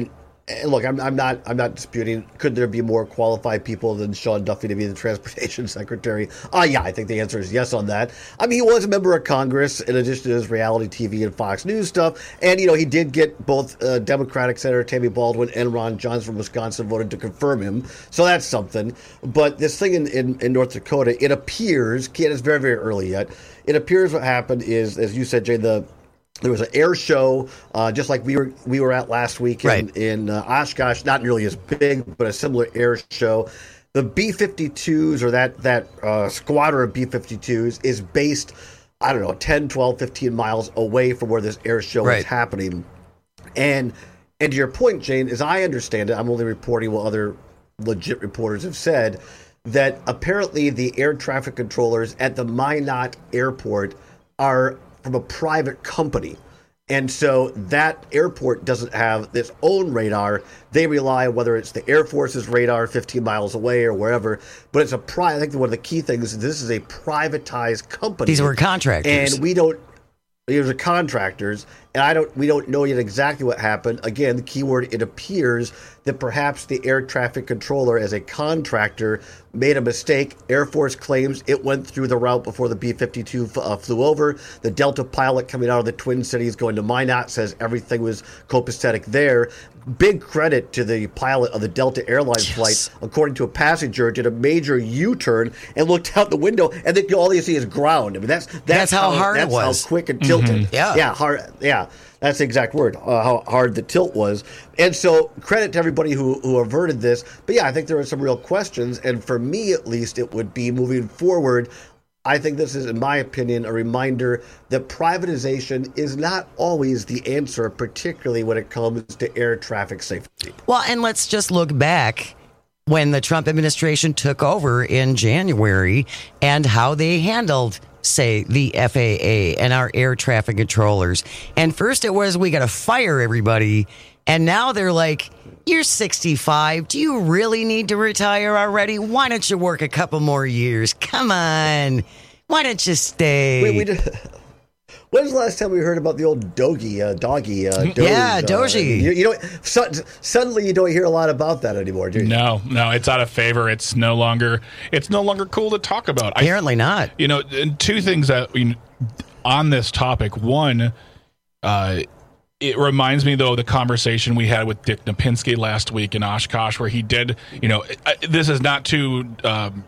Speaker 2: And look, I'm, I'm not. I'm not disputing. Could there be more qualified people than Sean Duffy to be the transportation secretary? Uh, yeah, I think the answer is yes on that. I mean, he was a member of Congress in addition to his reality T V and Fox News stuff, and you know, he did get both uh, Democratic Senator Tammy Baldwin and Ron Johnson from Wisconsin voted to confirm him. So that's something. But this thing in, in, in North Dakota, it appears, it's very very early yet. It appears what happened is, as you said, Jay, the There was an air show, uh, just like we were we were at last week in,
Speaker 16: right.
Speaker 2: in uh, Oshkosh, not nearly as big, but a similar air show. The B fifty-twos, or that, that uh, squadron of B fifty-twos, is based, I don't know, ten, twelve, fifteen miles away from where this air show
Speaker 16: right.
Speaker 2: is happening. And, and to your point, Jane, as I understand it, I'm only reporting what other legit reporters have said, that apparently the air traffic controllers at the Minot Airport are from a private company. And so that airport doesn't have its own radar. They rely on whether it's the Air Force's radar fifteen miles away or wherever. But it's a pri- I think one of the key things is this is a privatized company.
Speaker 16: These were contractors.
Speaker 2: And we don't These are contractors, and I don't. We don't know yet exactly what happened. Again, the keyword, it appears that perhaps the air traffic controller, as a contractor, made a mistake. Air Force claims it went through the route before the B fifty-two uh, flew over. The Delta pilot coming out of the Twin Cities going to Minot says everything was copacetic there. Big credit to the pilot of the Delta Airlines yes. flight. According to a passenger, did a major U-turn and looked out the window, and then all you see is ground. I mean, that's that's,
Speaker 16: that's how, how hard
Speaker 2: that's
Speaker 16: it was.
Speaker 2: How quick and tilted.
Speaker 16: Mm-hmm. Yeah,
Speaker 2: yeah, hard. Yeah, that's the exact word. Uh, how hard the tilt was. And so, credit to everybody who who averted this. But yeah, I think there are some real questions, and for me at least, it would be moving forward. I think this is, in my opinion, a reminder that privatization is not always the answer, particularly when it comes to air traffic safety.
Speaker 16: Well, and let's just look back when the Trump administration took over in January and how they handled, say, the F A A and our air traffic controllers. And first it was, we got to fire everybody. And now they're like, you're sixty-five. Do you really need to retire already? Why don't you work a couple more years? Come on. Why don't you stay?
Speaker 2: Wait, we did, when was the last time we heard about the old doggy, uh, doggy? Uh, Doge,
Speaker 16: yeah, Doge.
Speaker 2: Uh, you, you know, so, suddenly you don't hear a lot about that anymore, do you?
Speaker 17: No, no, it's out of favor. It's no longer. It's no longer cool to talk about.
Speaker 16: Apparently
Speaker 17: I,
Speaker 16: not.
Speaker 17: You know, and two things that you know, on this topic. One, uh, it reminds me, though, of the conversation we had with Dick Napinski last week in Oshkosh, where he did, you know, this is not to, um,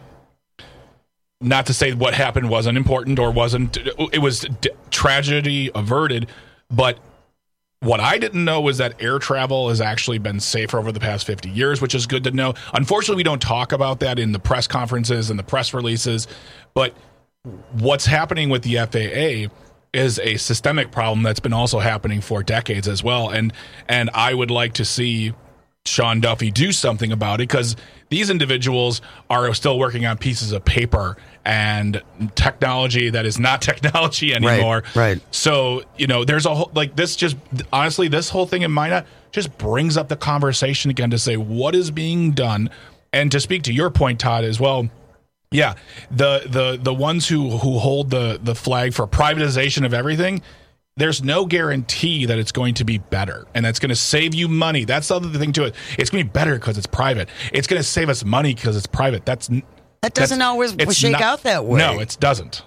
Speaker 17: not to say what happened wasn't important or wasn't, it was d- tragedy averted, but what I didn't know was that air travel has actually been safer over the past fifty years, which is good to know. Unfortunately, we don't talk about that in the press conferences and the press releases, but what's happening with the F A A is a systemic problem that's been also happening for decades as well. And and I would like to see Sean Duffy do something about it, because these individuals are still working on pieces of paper and technology that is not technology anymore.
Speaker 16: Right, right.
Speaker 17: So, you know, there's a whole, like this just, honestly, this whole thing in Minot just brings up the conversation again to say what is being done. And to speak to your point, Todd, as well, yeah, the the the ones who, who hold the, the flag for privatization of everything, there's no guarantee that it's going to be better and that's going to save you money. That's the other thing to it. It's going to be better because it's private. It's going to save us money because it's private. That's
Speaker 16: that doesn't
Speaker 17: that's,
Speaker 16: always shake
Speaker 17: not,
Speaker 16: out that way.
Speaker 17: No, it doesn't.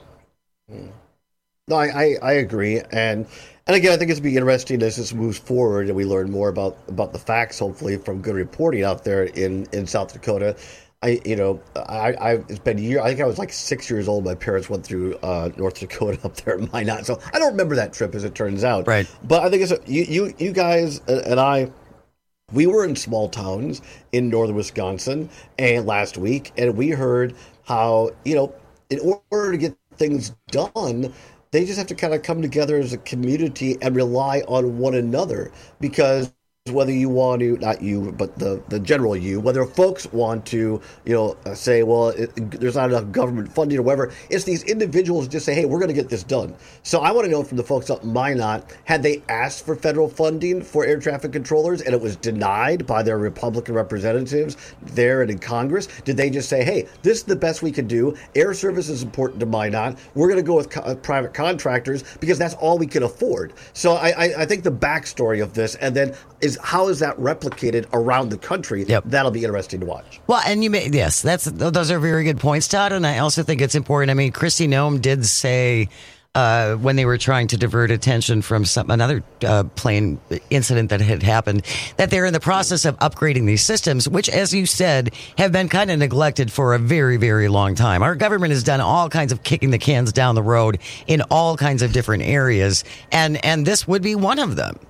Speaker 2: No, I, I, I agree. And and again, I think it's going to be interesting as this moves forward and we learn more about, about the facts, hopefully, from good reporting out there in, in South Dakota. I, you know, I, I, it's been a year. I think I was like six years old. My parents went through uh, North Dakota up there in Minot, so I don't remember that trip, as it turns out.
Speaker 16: Right.
Speaker 2: But I think it's a, you, you, you guys and I, we were in small towns in northern Wisconsin, and last week, and we heard how, you know, in order to get things done, they just have to kind of come together as a community and rely on one another, because whether you want to, not you, but the, the general you, whether folks want to, you know, say, well, it, there's not enough government funding or whatever, it's these individuals just say, hey, we're going to get this done. So I want to know from the folks up in Minot, had they asked for federal funding for air traffic controllers and it was denied by their Republican representatives there and in Congress? Did they just say, hey, this is the best we can do. Air service is important to Minot. We're going to go with co- private contractors because that's all we can afford. So I, I, I think the backstory of this, and then is is how is that replicated around the country?
Speaker 16: Yep.
Speaker 2: That'll be interesting to watch.
Speaker 16: Well, and you may, yes, that's those are very good points, Todd. And I also think it's important. I mean, Kristi Noem did say uh, when they were trying to divert attention from some another uh, plane incident that had happened, that they're in the process of upgrading these systems, which, as you said, have been kind of neglected for a very, very long time. Our government has done all kinds of kicking the cans down the road in all kinds of different areas, and and this would be one of them.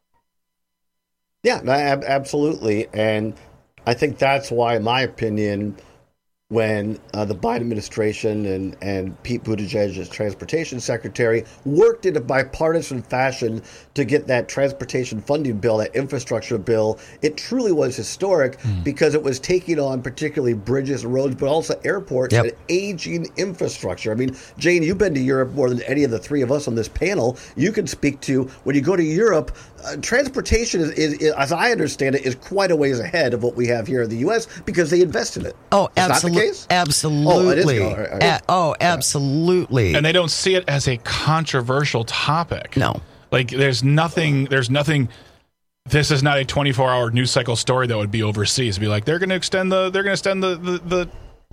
Speaker 2: Yeah, ab- absolutely. And I think that's why, in my opinion, when uh, the Biden administration and, and Pete Buttigieg as transportation secretary worked in a bipartisan fashion to get that transportation funding bill, that infrastructure bill, it truly was historic mm. because it was taking on particularly bridges and roads, but also airports yep. and aging infrastructure. I mean, Jane, you've been to Europe more than any of the three of us on this panel. You can speak to when you go to Europe, uh, transportation, is, is, is, as I understand it, is quite a ways ahead of what we have here in the U S because they invest in it.
Speaker 16: Oh,
Speaker 2: is
Speaker 16: absolutely. Absolutely.
Speaker 2: Oh, it is. Oh, right, right.
Speaker 16: A- oh, absolutely.
Speaker 17: And they don't see it as a controversial topic.
Speaker 16: No.
Speaker 17: Like there's nothing, there's nothing, this is not a twenty-four hour news cycle story that would be overseas. Be like, they're going to extend the, they're going to extend the, the, the,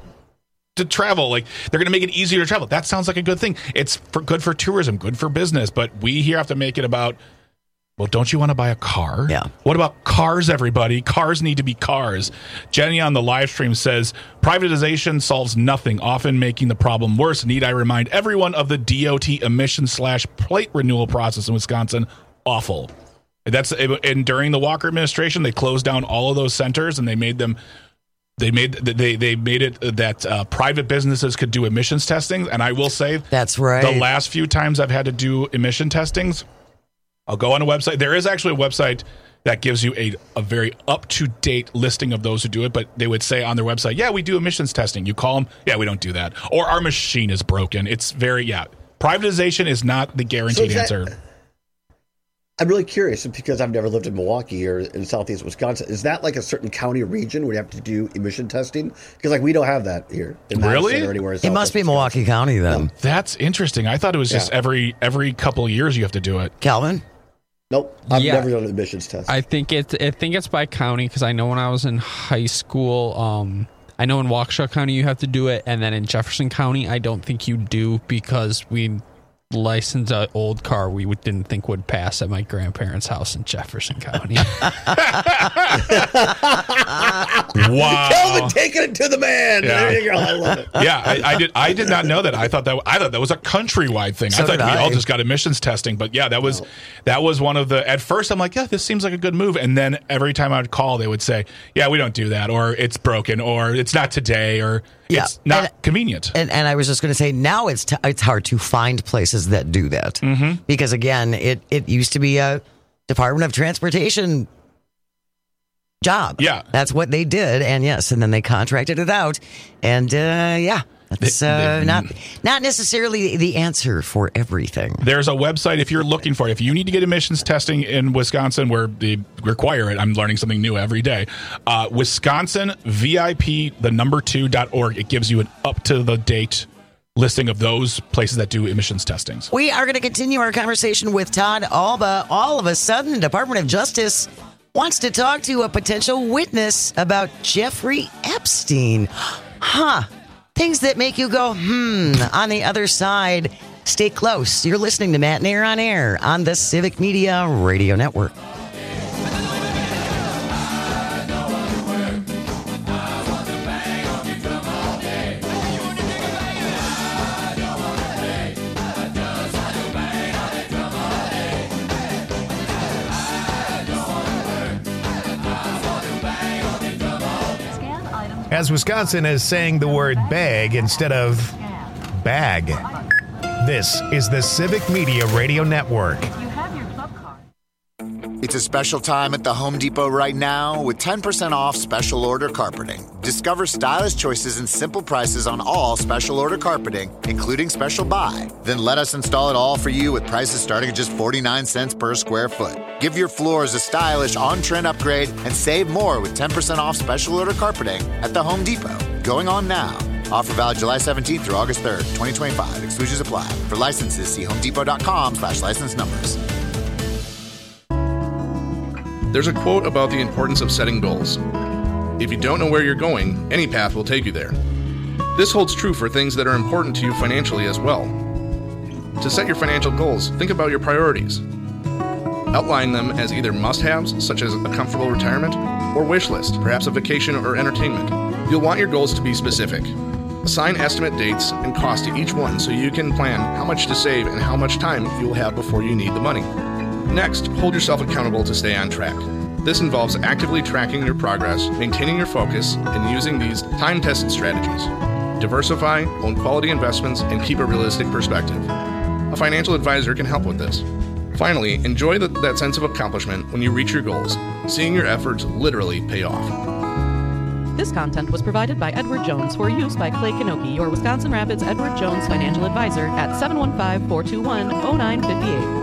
Speaker 17: to travel. Like they're going to make it easier to travel. That sounds like a good thing. It's for, good for tourism, good for business. But we here have to make it about, well, don't you want to buy a car?
Speaker 16: Yeah.
Speaker 17: What about cars, everybody? Cars need to be cars. Jenny on the live stream says, privatization solves nothing, often making the problem worse. Need I remind everyone of the D O T emission slash plate renewal process in Wisconsin? Awful. That's and during the Walker administration, they closed down all of those centers and they made them They made they they made it that uh, private businesses could do emissions testing. And I will say,
Speaker 16: that's right.
Speaker 17: The last few times I've had to do emission testings, I'll go on a website. There is actually a website that gives you a, a very up-to-date listing of those who do it, but they would say on their website, yeah, we do emissions testing. You call them, yeah, we don't do that. Or our machine is broken. It's very, yeah. Privatization is not the guaranteed
Speaker 2: so that,
Speaker 17: answer.
Speaker 2: I'm really curious because I've never lived in Milwaukee or in southeast Wisconsin. Is that like a certain county or region where you have to do emission testing? Because like we don't have that here. In
Speaker 17: really?
Speaker 2: Or anywhere in
Speaker 16: it must be Milwaukee County then.
Speaker 17: No. That's interesting. I thought it was just yeah. every every couple of years you have to do it.
Speaker 16: Calvin?
Speaker 2: Nope, I've
Speaker 3: yeah.
Speaker 2: never done an emissions test.
Speaker 3: I think it's I think it's by county because I know when I was in high school, um, I know in Waukesha County you have to do it, and then in Jefferson County I don't think you do because we licensed an old car we didn't think would pass at my grandparents' house in Jefferson County.
Speaker 17: Wow!
Speaker 2: Calvin taking it to the man.
Speaker 17: Yeah.
Speaker 2: There you go. I love it.
Speaker 17: Yeah, I, I did. I did not know that. I thought that. I thought that was a countrywide thing.
Speaker 16: So
Speaker 17: I thought
Speaker 16: did
Speaker 17: we
Speaker 16: I.
Speaker 17: all just got emissions testing. But yeah, that was no. that was one of the. At first, I'm like, yeah, this seems like a good move. And then every time I would call, they would say, yeah, we don't do that, or it's broken, or it's not today, or
Speaker 16: yeah.
Speaker 17: it's not
Speaker 16: and,
Speaker 17: convenient.
Speaker 16: And and I was just going to say, now it's t- it's hard to find places that do that
Speaker 17: mm-hmm.
Speaker 16: because again, it it used to be a Department of Transportation job.
Speaker 17: Yeah,
Speaker 16: that's what they did, and yes, and then they contracted it out, and uh, yeah. That's uh, not not necessarily the answer for everything.
Speaker 17: There's a website if you're looking for it. If you need to get emissions testing in Wisconsin where they require it, I'm learning something new every day. Uh, Wisconsin V I P, the number two dot org. It gives you an up-to-the-date listing of those places that do emissions testings.
Speaker 16: We are going to continue our conversation with Todd Alba. All of a sudden, the Department of Justice wants to talk to a potential witness about Jeffrey Epstein. Huh. Things that make you go, hmm, on the other side. Stay close. You're listening to Matt and Air on Air on the Civic Media Radio Network.
Speaker 18: As Wisconsin is saying the word bag instead of bag. This is the Civic Media Radio Network.
Speaker 6: It's a special time at the Home Depot right now with ten percent off special order carpeting. Discover stylish choices and simple prices on all special order carpeting, including special buy. Then let us install it all for you with prices starting at just forty-nine cents per square foot. Give your floors a stylish on-trend upgrade and save more with ten percent off special order carpeting at the Home Depot. Going on now. Offer valid July seventeenth through August third, twenty twenty-five. Exclusions apply. For licenses, see homedepot.com slash license numbers.
Speaker 7: There's a quote about the importance of setting goals. If you don't know where you're going, any path will take you there. This holds true for things that are important to you financially as well. To set your financial goals, think about your priorities. Outline them as either must-haves, such as a comfortable retirement, or wish list, perhaps a vacation or entertainment. You'll want your goals to be specific. Assign estimate dates and cost to each one so you can plan how much to save and how much time you'll have before you need the money. Next, hold yourself accountable to stay on track. This involves actively tracking your progress, maintaining your focus, and using these time-tested strategies. Diversify, own quality investments, and keep a realistic perspective. A financial advisor can help with this. Finally, enjoy the, that sense of accomplishment when you reach your goals, seeing your efforts literally pay off.
Speaker 8: This content was provided by Edward Jones for use by Clay Kanoki, your Wisconsin Rapids Edward Jones financial advisor at seven one five, four two one, zero nine five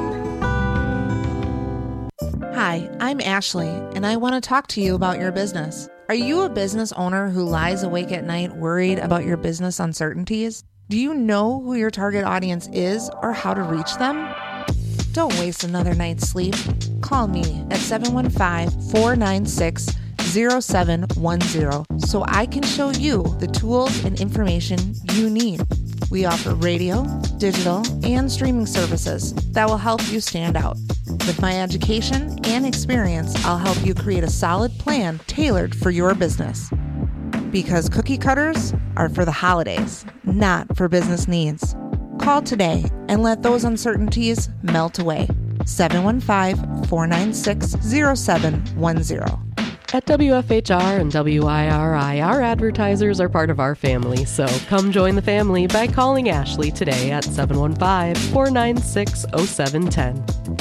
Speaker 8: eight.
Speaker 9: Hi, I'm Ashley, and I want to talk to you about your business. Are you a business owner who lies awake at night worried about your business uncertainties? Do you know who your target audience is or how to reach them? Don't waste another night's sleep. Call me at seven one five, four nine six, zero seven one zero so I can show you the tools and information you need. We offer radio, digital, and streaming services that will help you stand out. With my education and experience, I'll help you create a solid plan tailored for your business. Because cookie cutters are for the holidays, not for business needs. Call today and let those uncertainties melt away. seven one five, four nine six, zero seven one zero.
Speaker 8: At W F H R and W I R I, our advertisers are part of our family, so come join the family by calling Ashley today at seven one five, four nine six, zero seven one zero.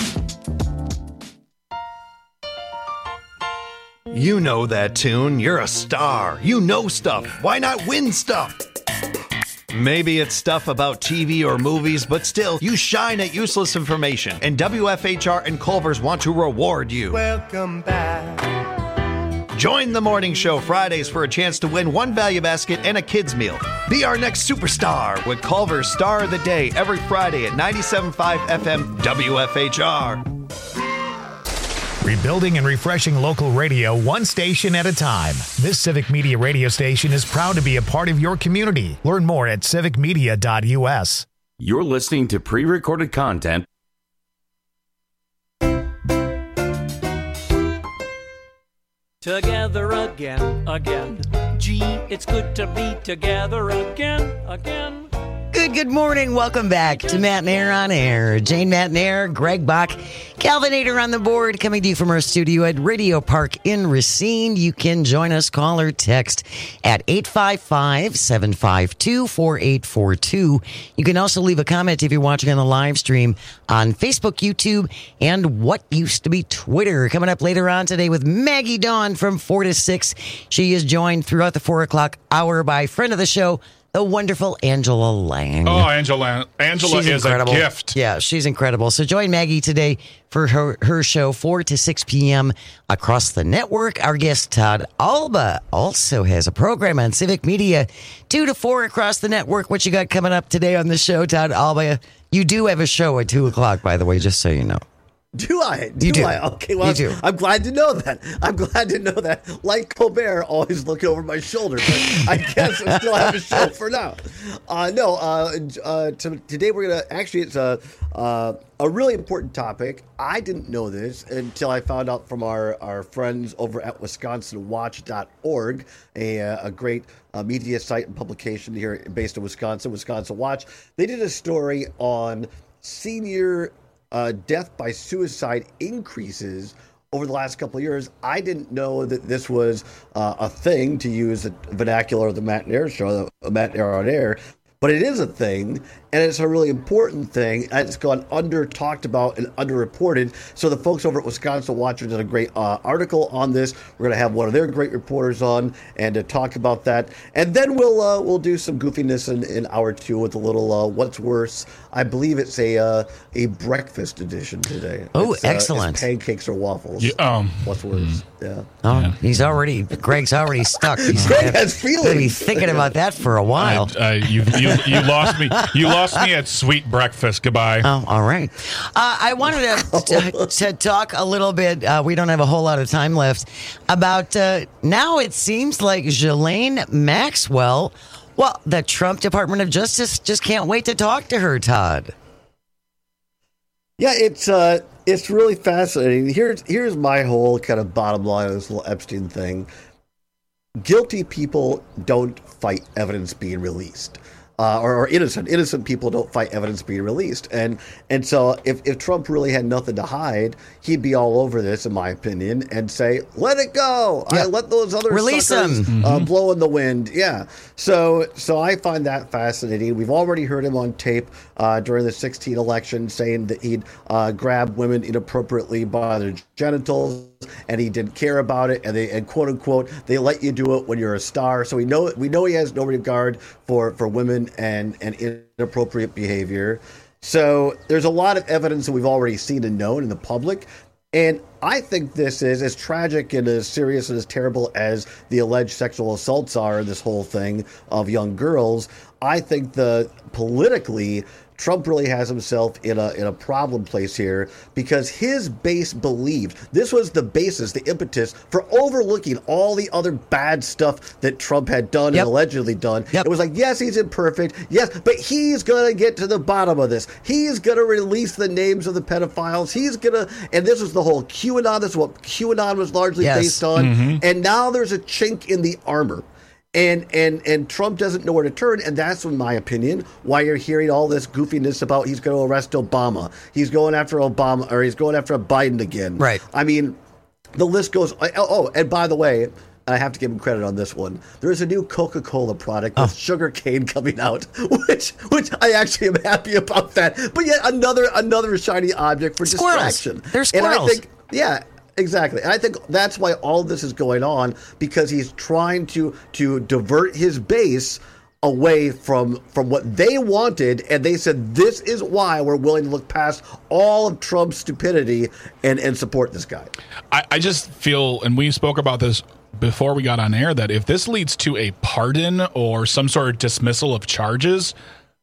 Speaker 10: You know that tune. You're a star. You know stuff. Why not win stuff? Maybe it's stuff about T V or movies, but still, you shine at useless information. And W F H R and Culver's want to reward you.
Speaker 11: Welcome back.
Speaker 10: Join the morning show Fridays for a chance to win one value basket and a kid's meal. Be our next superstar with Culver's Star of the Day every Friday at ninety-seven point five F M W F H R.
Speaker 18: Rebuilding and refreshing local radio one station at a time. This Civic Media radio station is proud to be a part of your community. Learn more at civic media dot U S.
Speaker 1: You're listening to pre-recorded content.
Speaker 12: Together again, again. Gee, it's good to be together again, again.
Speaker 16: Good, good morning. Welcome back to Matt Nair on Air. Jane Matt Nair, Greg Bach, Calvinator on the board, coming to you from our studio at Radio Park in Racine. You can join us, call or text at eight five five, seven five two, four eight four two. You can also leave a comment if you're watching on the live stream on Facebook, YouTube, and what used to be Twitter. Coming up later on today with Maggie Dawn from four to six. She is joined throughout the four o'clock hour by friend of the show, the wonderful Angela Lang.
Speaker 17: Oh, Angela, Angela
Speaker 16: she's
Speaker 17: is
Speaker 16: incredible.
Speaker 17: a gift.
Speaker 16: Yeah, she's incredible. So join Maggie today for her, her show, four to six p.m. across the network. Our guest, Todd Alba, also has a program on Civic Media, two to four across the network. What you got coming up today on the show, Todd Alba? You do have a show at two o'clock, by the way, just so you know.
Speaker 2: Do I? Do,
Speaker 16: you do.
Speaker 2: I? Okay, well,
Speaker 16: you do.
Speaker 2: I'm glad to know that. I'm glad to know that. Like Colbert, always looking over my shoulder, but I guess I still have a show for now. Uh, no, uh, uh, to, today we're going to, actually, it's a, uh, a really important topic. I didn't know this until I found out from our, our friends over at wisconsin watch dot org, a, a great uh, media site and publication here based in Wisconsin, Wisconsin Watch. They did a story on senior Uh, death by suicide increases over the last couple of years. I didn't know that this was uh, a thing, to use the vernacular of the Matt Nair show, the Matt Nair on Air, but it is a thing, and it's a really important thing, and it's gone under talked about and underreported. So the folks over at Wisconsin Watcher did a great uh, article on this. We're going to have one of their great reporters on and to talk about that, and then we'll uh, we'll do some goofiness in, in hour two with a little uh, what's worse. I believe it's a uh, a breakfast edition today.
Speaker 16: Oh,
Speaker 2: it's, uh,
Speaker 16: excellent!
Speaker 2: it's pancakes or waffles?
Speaker 17: Yeah, um,
Speaker 2: what's worse?
Speaker 17: Mm.
Speaker 2: Yeah.
Speaker 16: Oh, yeah. He's already, Greg's already stuck. He's
Speaker 2: Greg has feelings.
Speaker 16: Going to be thinking about that for a while.
Speaker 17: I, I, you, you, you lost me. You lost me at sweet breakfast. Goodbye.
Speaker 16: Oh, all right. Uh, I wanted to, to, to talk a little bit. Uh, we don't have a whole lot of time left about uh, now it seems like Ghislaine Maxwell, well, the Trump Department of Justice just can't wait to talk to her, Todd.
Speaker 2: Yeah, it's uh, it's really fascinating. Here's here's my whole kind of bottom line of this little Epstein thing. Guilty people don't fight evidence being released. Uh, or, or innocent innocent people don't fight evidence being released, and and so if, if Trump really had nothing to hide, he'd be all over this, in my opinion, and say, "Let it go,
Speaker 16: yeah.
Speaker 2: I let those other
Speaker 16: release
Speaker 2: suckers,
Speaker 16: them,
Speaker 2: uh,
Speaker 16: mm-hmm.
Speaker 2: blow in the wind." Yeah, so so I find that fascinating. We've already heard him on tape uh, during the sixteen election saying that he'd uh, grab women inappropriately by their genitals, and he didn't care about it, and they and quote unquote they let you do it when you're a star. So we know we know he has no regard for for women and and inappropriate behavior. So there's a lot of evidence that we've already seen and known in the public. And I think this is as tragic and as serious and as terrible as the alleged sexual assaults are in this whole thing of young girls. I think the politically, Trump really has himself in a in a problem place here because his base believed this was the basis, the impetus for overlooking all the other bad stuff that Trump had done
Speaker 16: yep.
Speaker 2: and allegedly done.
Speaker 16: Yep.
Speaker 2: It was like, yes, he's imperfect. Yes, but he's going to get to the bottom of this. He's going to release the names of the pedophiles. He's going to, and this was the whole QAnon. This is what QAnon was largely
Speaker 16: yes.
Speaker 2: based on.
Speaker 16: Mm-hmm.
Speaker 2: And now there's a chink in the armor. And and and Trump doesn't know where to turn, and that's, in my opinion, why you're hearing all this goofiness about he's going to arrest Obama. He's going after Obama, or he's going after Biden again.
Speaker 16: Right.
Speaker 2: I mean, the list goes. Oh, oh, and by the way, I have to give him credit on this one. There is a new Coca-Cola product with oh. sugar cane coming out, which which I actually am happy about that. But yet another another shiny object for
Speaker 16: squirrels.
Speaker 2: distraction.
Speaker 16: They're squirrels.
Speaker 2: And I think, yeah. Exactly. And I think that's why all of this is going on, because he's trying to to divert his base away from from what they wanted, and they said this is why we're willing to look past all of Trump's stupidity and, and support this guy.
Speaker 17: I, I just feel, and we spoke about this before we got on air, that if this leads to a pardon or some sort of dismissal of charges,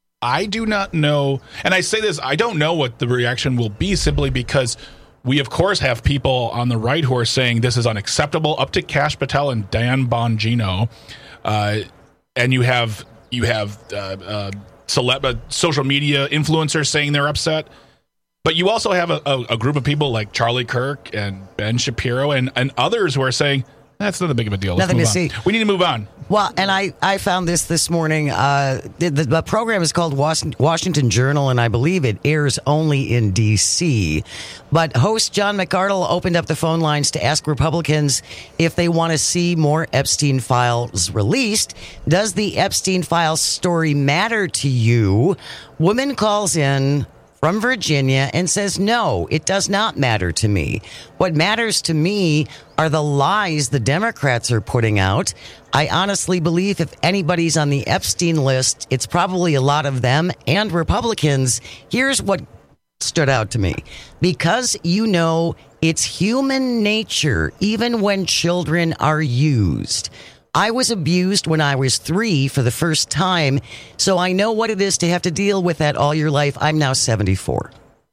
Speaker 17: I do not know, and I say this, I don't know what the reaction will be, simply because we, of course, have people on the right who are saying this is unacceptable, up to Kash Patel and Dan Bongino. Uh, and you have you have uh, uh, celeb- uh, social media influencers saying they're upset. But you also have a, a, a group of people like Charlie Kirk and Ben Shapiro and, and others who are saying, that's not that big of a deal. Let's
Speaker 16: Nothing to
Speaker 17: move
Speaker 16: see.
Speaker 17: on. We need to move on.
Speaker 16: Well, and I, I found this this morning. Uh, the, the program is called Washington Journal, and I believe it airs only in D C. But host John McArdle opened up the phone lines to ask Republicans if they want to see more Epstein files released. Does the Epstein files story matter to you? Woman calls in from Virginia and says, no, it does not matter to me. What matters to me are the lies the Democrats are putting out. I honestly believe if anybody's on the Epstein list, it's probably a lot of them and Republicans. Here's what stood out to me. Because, you know, it's human nature, even when children are used. I was abused when I was three for the first time, so I know what it is to have to deal with that all your life. I'm now seventy-four.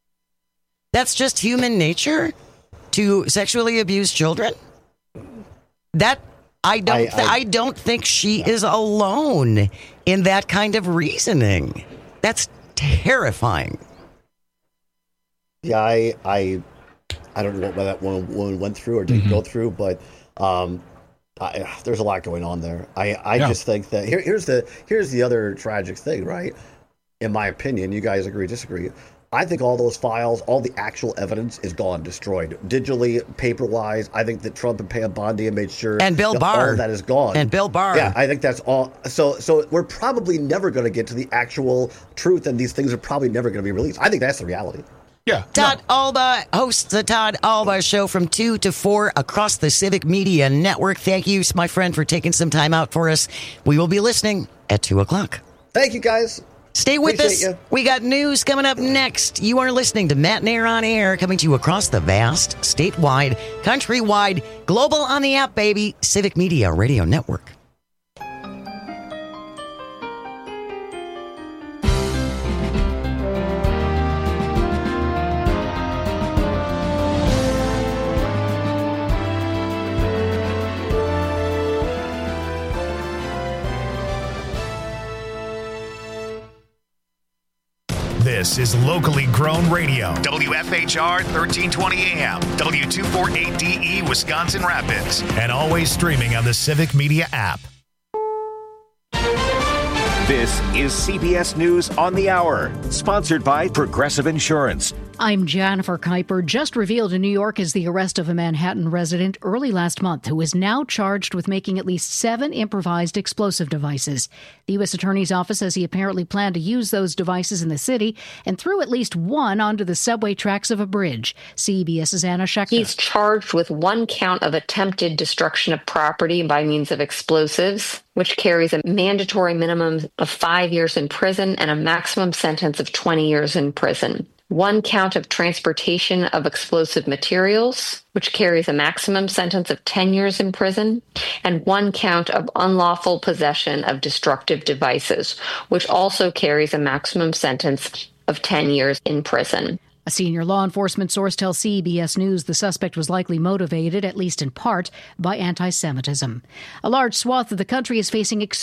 Speaker 16: That's just human nature to sexually abuse children. That I don't. I, th- I, I don't think she is alone in that kind of reasoning. That's terrifying.
Speaker 2: Yeah, I I I don't know what that woman, woman went through or didn't mm-hmm. go through, but. Um, I, there's a lot going on there. I, I yeah. just think that here, here's the here's the other tragic thing, right? In my opinion, you guys agree, disagree. I think all those files, all the actual evidence is gone, destroyed. Digitally, paper-wise, I think that Trump and Pam Bondi made sure
Speaker 16: and Bill
Speaker 2: that
Speaker 16: Barr.
Speaker 2: all of that is gone.
Speaker 16: And Bill Barr.
Speaker 2: Yeah, I think that's all. So so we're probably never going to get to the actual truth, and these things are probably never going to be released. I think that's the reality.
Speaker 17: Yeah.
Speaker 16: Todd
Speaker 17: no.
Speaker 16: Alba hosts the Todd Alba Show from two to four across the Civic Media Network. Thank you, my friend, for taking some time out for us. We will be listening at two o'clock.
Speaker 2: Thank you, guys.
Speaker 16: Stay with
Speaker 2: Appreciate
Speaker 16: us.
Speaker 2: ya.
Speaker 16: We got news coming up next. You are listening to Matt and Air on Air, coming to you across the vast, statewide, countrywide, global on the app, baby, Civic Media Radio Network.
Speaker 18: This is locally grown radio. W F H R thirteen twenty A M, W two forty-eight D E, Wisconsin Rapids, and always streaming on the Civic Media app.
Speaker 4: This is C B S News on the Hour, sponsored by Progressive Insurance.
Speaker 19: I'm Jennifer Kuiper. Just revealed in New York is the arrest of a Manhattan resident early last month who is now charged with making at least seven improvised explosive devices. The U S Attorney's Office says he apparently planned to use those devices in the city and threw at least one onto the subway tracks of a bridge. CBS's Anna Schechter.
Speaker 5: He's charged with one count of attempted destruction of property by means of explosives, which carries a mandatory minimum of five years in prison and a maximum sentence of twenty years in prison. One count of transportation of explosive materials, which carries a maximum sentence of ten years in prison, and one count of unlawful possession of destructive devices, which also carries a maximum sentence of ten years in prison.
Speaker 19: A senior law enforcement source tells C B S News the suspect was likely motivated, at least in part, by anti-Semitism. A large swath of the country is facing extreme